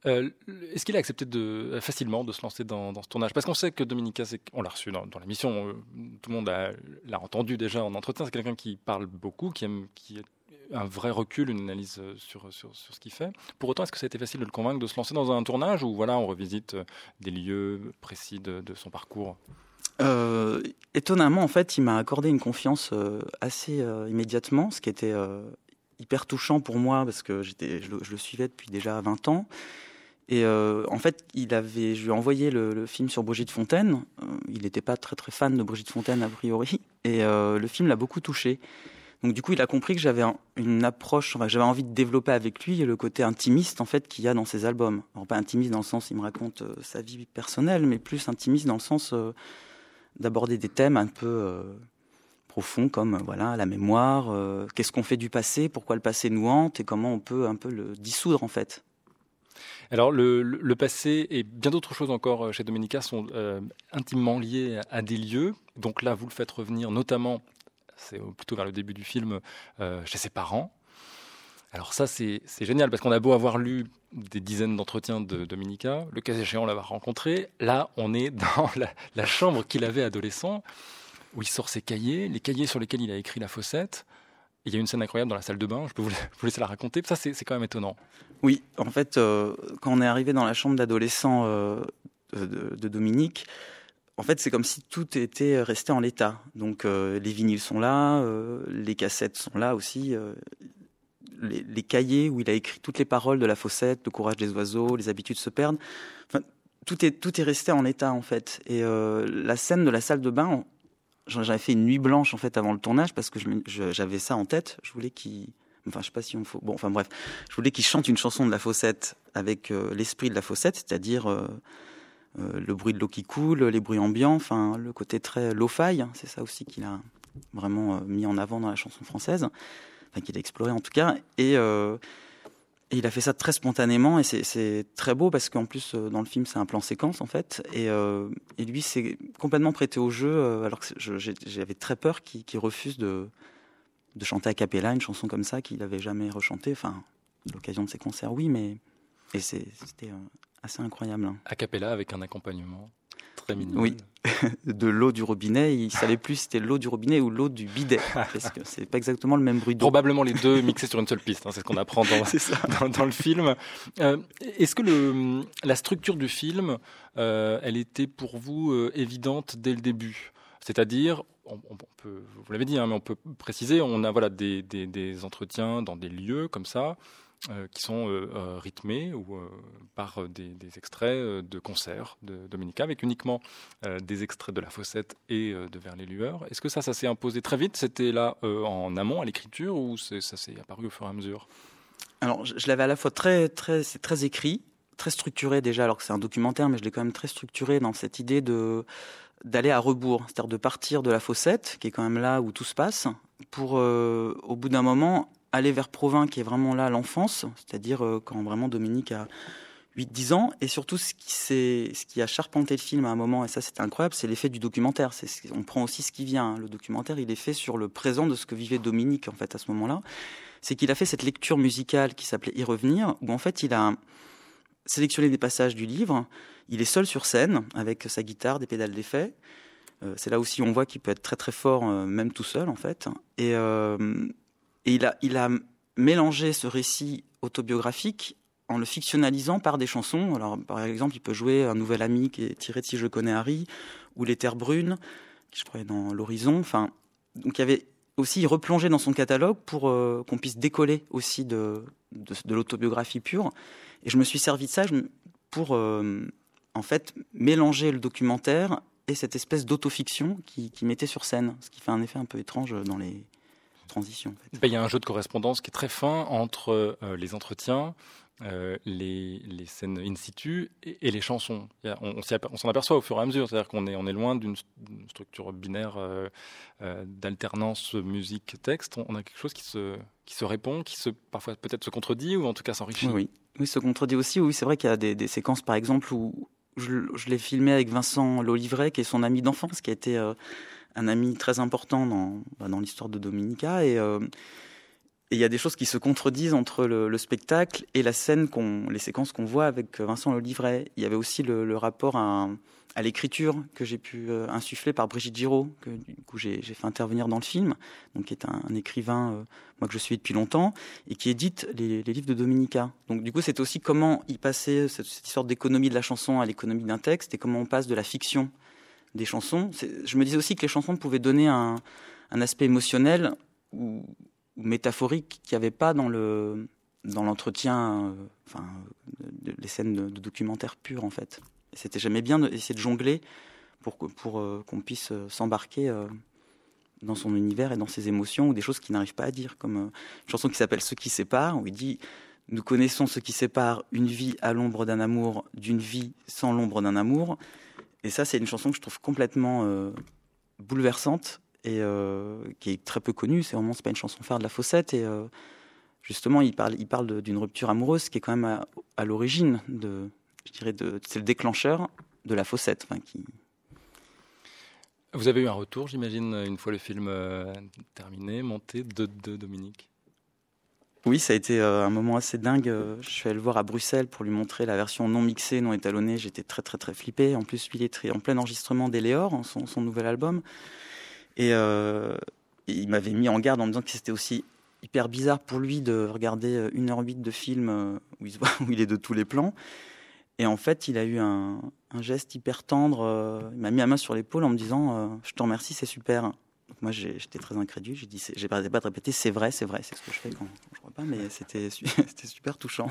S2: Est-ce qu'il a accepté facilement de se lancer dans ce tournage? Parce qu'on sait que Dominica, on l'a reçu dans l'émission, tout le monde l'a entendu déjà en entretien, c'est quelqu'un qui parle beaucoup, qui a un vrai recul, une analyse sur ce qu'il fait. Pour autant, est-ce que ça a été facile de le convaincre de se lancer dans un tournage où voilà, on revisite des lieux précis de son parcours?
S8: Étonnamment, en fait, il m'a accordé une confiance assez immédiatement, ce qui était hyper touchant pour moi parce que je le suivais depuis déjà 20 ans. Et en fait, je lui ai envoyé le film sur Brigitte Fontaine. Il n'était pas très très fan de Brigitte Fontaine a priori, et le film l'a beaucoup touché. Donc du coup, il a compris que j'avais une approche, j'avais envie de développer avec lui le côté intimiste en fait qu'il y a dans ses albums. Alors pas intimiste dans le sens il me raconte sa vie personnelle, mais plus intimiste dans le sens d'aborder des thèmes un peu profonds comme voilà la mémoire, qu'est-ce qu'on fait du passé, pourquoi le passé nous hante et comment on peut un peu le dissoudre en fait.
S2: Alors le passé et bien d'autres choses encore chez Dominica sont intimement liés à des lieux. Donc là, vous le faites revenir notamment, c'est plutôt vers le début du film, chez ses parents. Alors ça, c'est génial parce qu'on a beau avoir lu des dizaines d'entretiens de Dominica, le cas échéant l'avoir rencontré. Là, on est dans la chambre qu'il avait adolescent, où il sort ses cahiers, les cahiers sur lesquels il a écrit La Fossette. Il y a une scène incroyable dans la salle de bain, je peux vous laisser la raconter. Ça, c'est quand même étonnant.
S8: Oui, en fait, quand on est arrivé dans la chambre d'adolescent de Dominique, en fait, c'est comme si tout était resté en l'état. Donc, les vinyles sont là, les cassettes sont là aussi, les cahiers où il a écrit toutes les paroles de La Fossette, Le courage des oiseaux, Les habitudes se perdent. Enfin, tout est resté en état, en fait. Et la scène de la salle de bain, j'avais fait une nuit blanche, en fait, avant le tournage, parce que j'avais ça en tête. Je voulais qu'il... Enfin, je sais pas si on faut... Bon, enfin bref. Je voulais qu'il chante une chanson de La Fossette avec l'esprit de La Fossette, c'est-à-dire... le bruit de l'eau qui coule, les bruits ambiants, enfin le côté très lo-fi, c'est ça aussi qu'il a vraiment mis en avant dans la chanson française, enfin qu'il a exploré en tout cas, et il a fait ça très spontanément et c'est très beau parce qu'en plus dans le film c'est un plan séquence en fait, et lui s'est complètement prêté au jeu alors que j'avais très peur qu'il refuse de chanter a cappella une chanson comme ça qu'il n'avait jamais rechantée, enfin à l'occasion de ses concerts oui, mais c'était assez incroyable.
S2: A cappella avec un accompagnement très minimal.
S8: Oui, de l'eau du robinet. Il ne savait plus si c'était l'eau du robinet ou l'eau du bidet, parce que c'est pas exactement le même bruit d'eau.
S2: Probablement les deux mixés sur une seule piste, c'est ce qu'on apprend dans le film. Est-ce que la structure du film, elle était pour vous évidente dès le début? C'est-à-dire, on peut, vous l'avez dit, mais on peut préciser, on a voilà, des entretiens dans des lieux comme ça, qui sont rythmés ou par des extraits de concerts de Dominica, avec uniquement des extraits de La Fossette et de Vers les lueurs. Est-ce que ça s'est imposé très vite? C'était là en amont à l'écriture ou ça s'est apparu au fur et à mesure?
S8: Alors, je l'avais à la fois c'est très écrit, très structuré déjà, alors que c'est un documentaire, mais je l'ai quand même très structuré dans cette idée d'aller à rebours, c'est-à-dire de partir de La Fossette, qui est quand même là où tout se passe, pour au bout d'un moment aller vers Provins, qui est vraiment là l'enfance, c'est-à-dire quand vraiment Dominique a 8-10 ans, et surtout ce qui a charpenté le film à un moment, et ça c'était incroyable, c'est l'effet du documentaire. On prend aussi ce qui vient, le documentaire il est fait sur le présent de ce que vivait Dominique en fait à ce moment-là, c'est qu'il a fait cette lecture musicale qui s'appelait Y revenir, où en fait il a sélectionné des passages du livre, il est seul sur scène, avec sa guitare, des pédales d'effet, c'est là aussi on voit qu'il peut être très très fort, même tout seul en fait, et il a mélangé ce récit autobiographique en le fictionnalisant par des chansons. Alors, par exemple, il peut jouer Un nouvel ami qui est tiré de Si je connais Harry, ou Les terres brunes, qui je crois est dans l'horizon. Enfin, donc il y avait aussi, il replongeait dans son catalogue pour qu'on puisse décoller aussi de l'autobiographie pure. Et je me suis servi de ça pour, en fait, mélanger le documentaire et cette espèce d'autofiction qui mettait sur scène, ce qui fait un effet un peu étrange dans les transition. En fait.
S2: Il y a un jeu de correspondance qui est très fin entre les entretiens, les scènes in situ et les chansons. On s'en aperçoit au fur et à mesure, c'est-à-dire qu'on est loin d'une structure binaire d'alternance musique-texte. On a quelque chose qui se répond, parfois peut-être se contredit ou en tout cas s'enrichit.
S8: Oui, se contredit aussi. Oui, c'est vrai qu'il y a des séquences, par exemple, où je l'ai filmé avec Vincent Lolivret, qui est son ami d'enfance, qui a été un ami très important dans l'histoire de Dominica, et il y a des choses qui se contredisent entre le spectacle et la scène, les séquences qu'on voit avec Vincent Lolivret. Il y avait aussi le rapport à l'écriture que j'ai pu insuffler par Brigitte Giraud, que du coup j'ai fait intervenir dans le film, donc qui est un écrivain moi que je suis depuis longtemps et qui édite les livres de Dominica. Donc du coup c'est aussi comment il passait cette histoire d'économie de la chanson à l'économie d'un texte et comment on passe de la fiction des chansons. Je me disais aussi que les chansons pouvaient donner un aspect émotionnel ou métaphorique qu'il n'y avait pas dans l'entretien, les scènes de documentaire pur en fait. Et c'était jamais bien d'essayer de jongler pour qu'on puisse s'embarquer dans son univers et dans ses émotions ou des choses qu'il n'arrive pas à dire, comme une chanson qui s'appelle « Ceux qui séparent » où il dit « Nous connaissons ce qui sépare une vie à l'ombre d'un amour d'une vie sans l'ombre d'un amour ». Et ça, c'est une chanson que je trouve complètement bouleversante et qui est très peu connue. C'est pas une chanson phare de La Fossette. Et justement, il parle d'une rupture amoureuse qui est quand même à l'origine c'est le déclencheur de La Fossette.
S2: Vous avez eu un retour, j'imagine, une fois le film terminé, monté, de Dominique?
S8: Oui, ça a été un moment assez dingue. Je suis allé le voir à Bruxelles pour lui montrer la version non mixée, non étalonnée. J'étais très, très, très flippé. En plus, lui, il est en plein enregistrement d'Éléor, son nouvel album. Et il m'avait mis en garde en me disant que c'était aussi hyper bizarre pour lui de regarder 1h08 de film où il est de tous les plans. Et en fait, il a eu un geste hyper tendre. Il m'a mis la main sur l'épaule en me disant « Je te remercie, c'est super ». Donc moi, j'étais très incrédule. J'ai pas de répéter « C'est vrai », c'est ce que je fais quand je vois pas, mais c'était super touchant.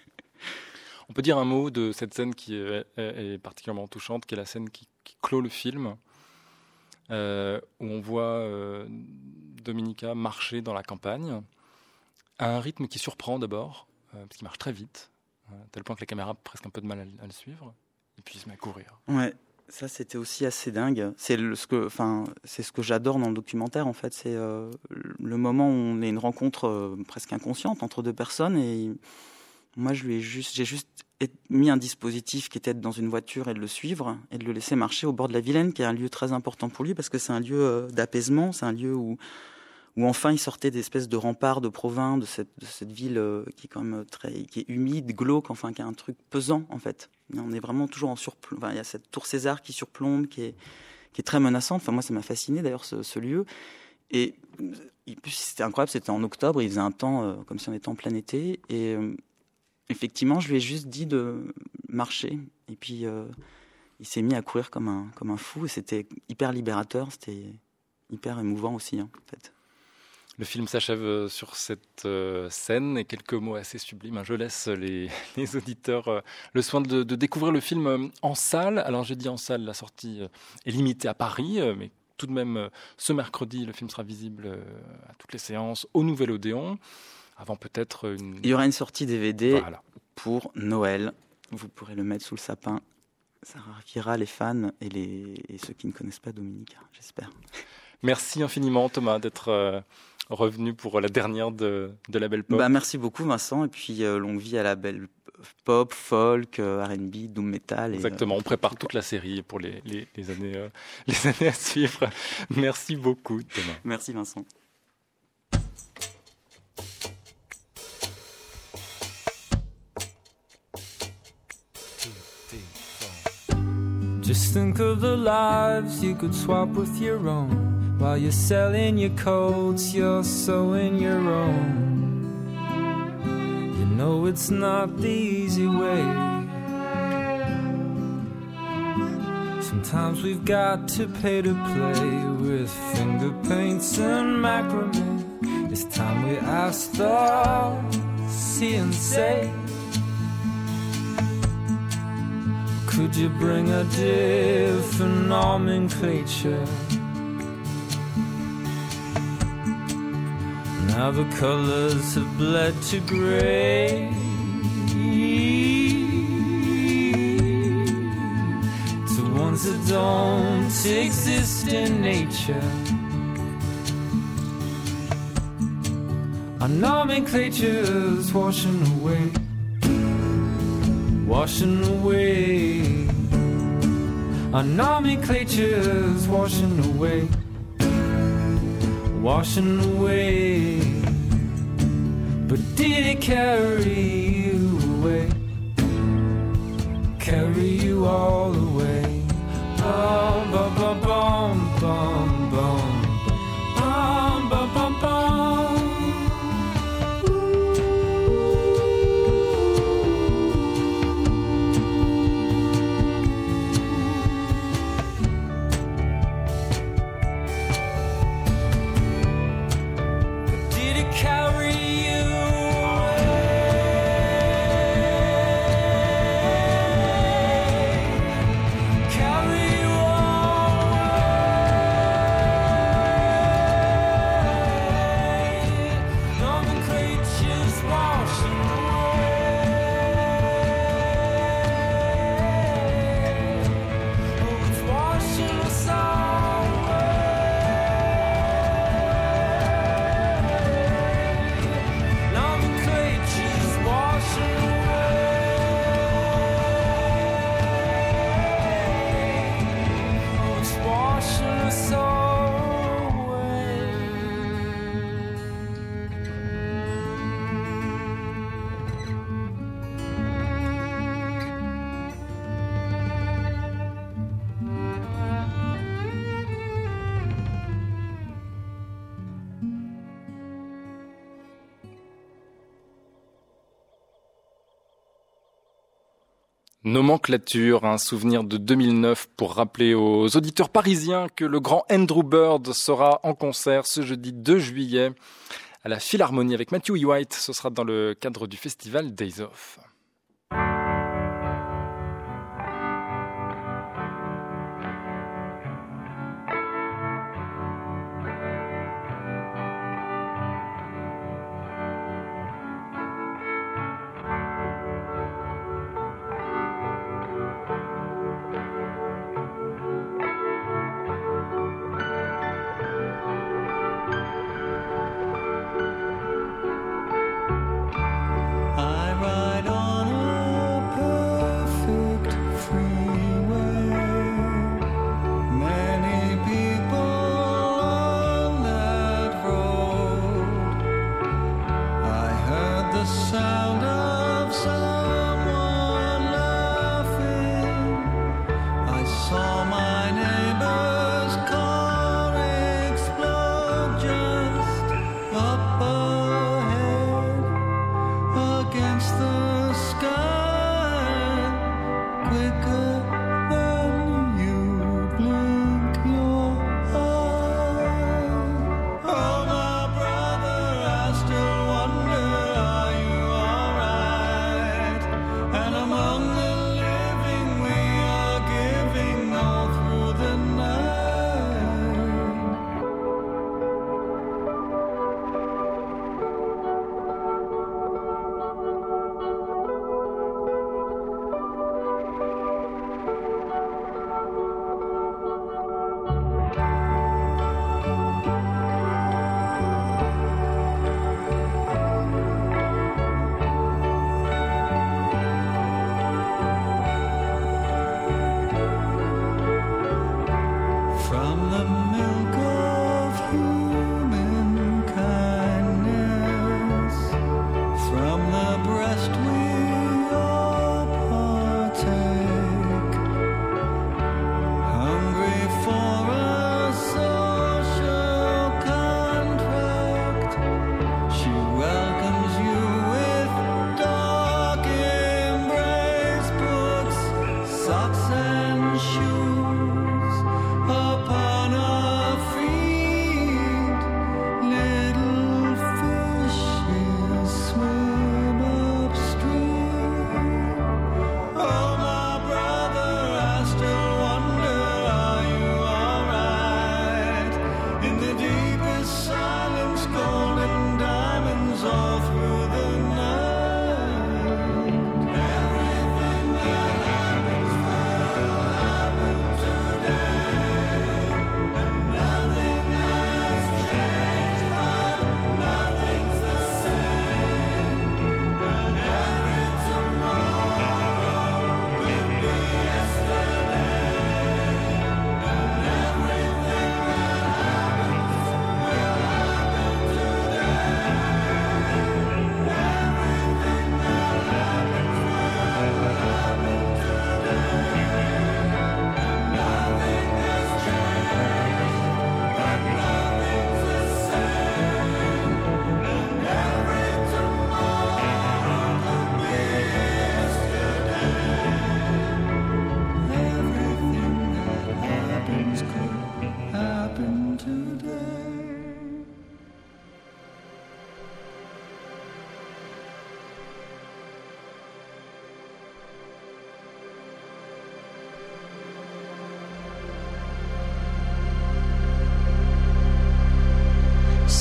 S2: On peut dire un mot de cette scène qui est particulièrement touchante, qui est la scène qui clôt le film, où on voit Dominica marcher dans la campagne à un rythme qui surprend d'abord, parce qu'il marche très vite, à tel point que la caméra a presque un peu de mal à le suivre, et puis il se met à courir.
S8: Ouais, ça c'était aussi assez dingue. C'est ce que j'adore dans le documentaire en fait, c'est le moment où on est une rencontre presque inconsciente entre deux personnes et moi j'ai juste mis un dispositif qui était d'être dans une voiture et de le suivre et de le laisser marcher au bord de la Vilaine, qui est un lieu très important pour lui parce que c'est un lieu d'apaisement, c'est un lieu où enfin il sortait d'espèces de remparts de Provins, de cette ville qui est quand même qui est humide, glauque, enfin qui a un truc pesant en fait. On est vraiment toujours en surplomb. Enfin, il y a cette tour César qui surplombe, qui est très menaçante. Enfin moi ça m'a fasciné d'ailleurs ce lieu. Et c'était incroyable, c'était en octobre, il faisait un temps comme si on était en plein été et effectivement, je lui ai juste dit de marcher. Et puis, il s'est mis à courir comme un fou. Et c'était hyper libérateur. C'était hyper émouvant aussi, en fait.
S2: Le film s'achève sur cette scène et quelques mots assez sublimes. Je laisse les auditeurs le soin de découvrir le film en salle. Alors, j'ai dit en salle, la sortie est limitée à Paris, mais tout de même, ce mercredi, le film sera visible à toutes les séances au Nouvel Odéon. Avant peut-être
S8: Il y aura une sortie DVD pour Noël. Vous pourrez le mettre sous le sapin. Ça ravira les fans et ceux qui ne connaissent pas Dominica, j'espère.
S2: Merci infiniment Thomas d'être revenu pour la dernière de la Belle Pop.
S8: Merci beaucoup Vincent et puis longue vie à la Belle Pop, folk, R&B, doom metal.
S2: Exactement, on prépare toute la série pour les années à suivre. Merci beaucoup Thomas.
S8: Merci Vincent.
S9: Just think of the lives you could swap with your own. While you're selling your coats, you're sewing your own. You know it's not the easy way. Sometimes we've got to pay to play with finger paints and macrame. It's time we ask the see and say, could you bring a different nomenclature? Now the colors have bled to gray. To ones that don't exist in nature. Our nomenclature's washing away. Washing away. Our nomenclature's washing away. Washing away. But did it carry you away? Carry you all the way? Bum, bum, bum, bum, bum, bum. Bum, bum, bum, bum. Did it carry you away? Carry you away? Nomenclature's washing away. Oh, it's washing us all away. Nomenclature's washing away. Oh, it's washing us all away.
S2: Nomenclature, un souvenir de 2009 pour rappeler aux auditeurs parisiens que le grand Andrew Bird sera en concert ce jeudi 2 juillet à la Philharmonie avec Matthew E. White. Ce sera dans le cadre du festival Days Off.
S7: I ride on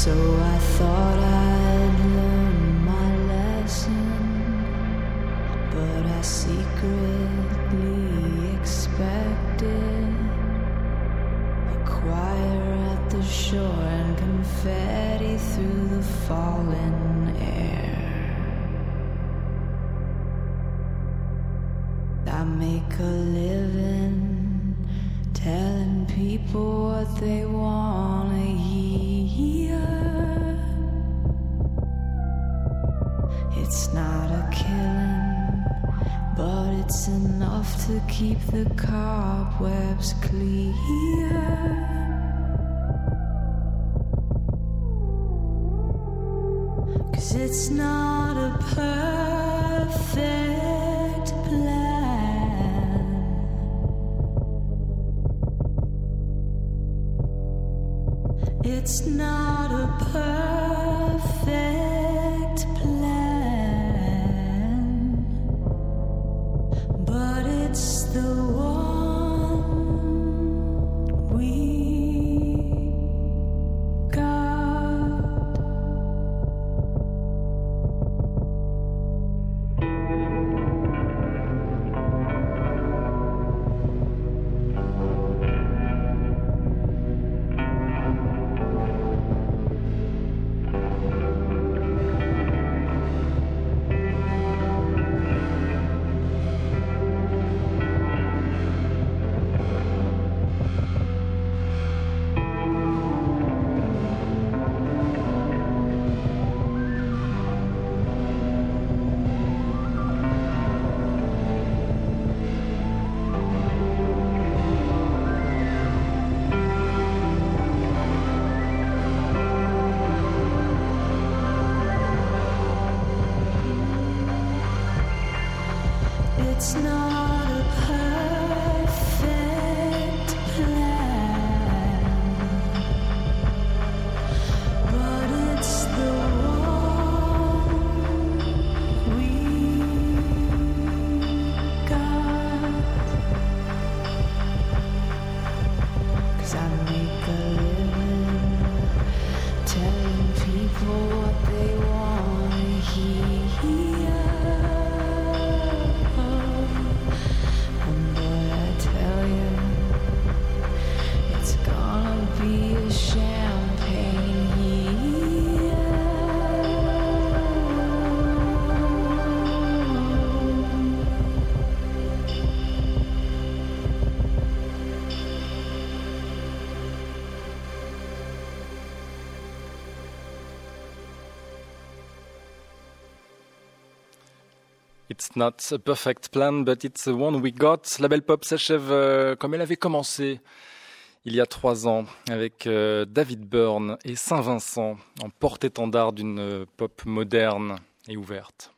S10: So I thought I'd learn my lesson, but I secretly expected a choir at the shore and confetti through the falling air. I make a living telling people what they wanna hear. It's not a killing, but it's enough to keep the cobwebs clear. Cause it's not a perfect plan. It's not a perfect plan, but it's the one we got. It's not a perfect plan, but it's the one we got. Cause I make a living telling people what they want to hear.
S2: It's not a perfect plan, but it's the one we got. La Belle Pop s'achève comme elle avait commencé il y a 3 ans avec David Byrne et Saint-Vincent en porte-étendard d'une pop moderne et ouverte.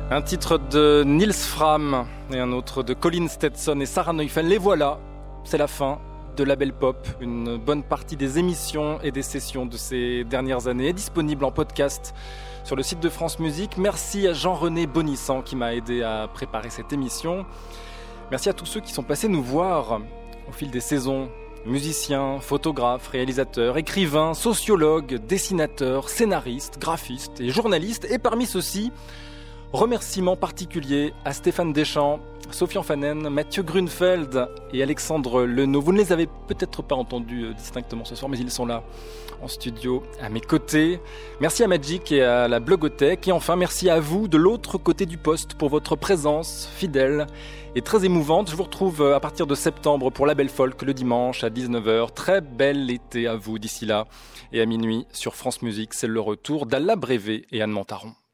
S2: Un titre de Nils Fram et un autre de Colin Stetson et Sarah Neufeld. Les voilà, c'est la fin de Label Pop. Une bonne partie des émissions et des sessions de ces dernières années est disponible en podcast sur le site de France Musique. Merci à Jean-René Bonissant qui m'a aidé à préparer cette émission. Merci à tous ceux qui sont passés nous voir au fil des saisons. Musiciens, photographes, réalisateurs, écrivains, sociologues, dessinateurs, scénaristes, graphistes et journalistes. Et parmi ceux-ci, remerciements particuliers à Stéphane Deschamps, Sofian Fanen, Mathieu Grunfeld et Alexandre Lenot. Vous ne les avez peut-être pas entendus distinctement ce soir, mais ils sont là en studio à mes côtés. Merci à Magic et à la Blogothèque. Et enfin, merci à vous de l'autre côté du poste pour votre présence fidèle et très émouvante. Je vous retrouve à partir de septembre pour Label Folk le dimanche à 19h. Très bel été à vous d'ici là. Et à minuit sur France Musique, c'est le retour d'Alla Brévé et Anne Montaron.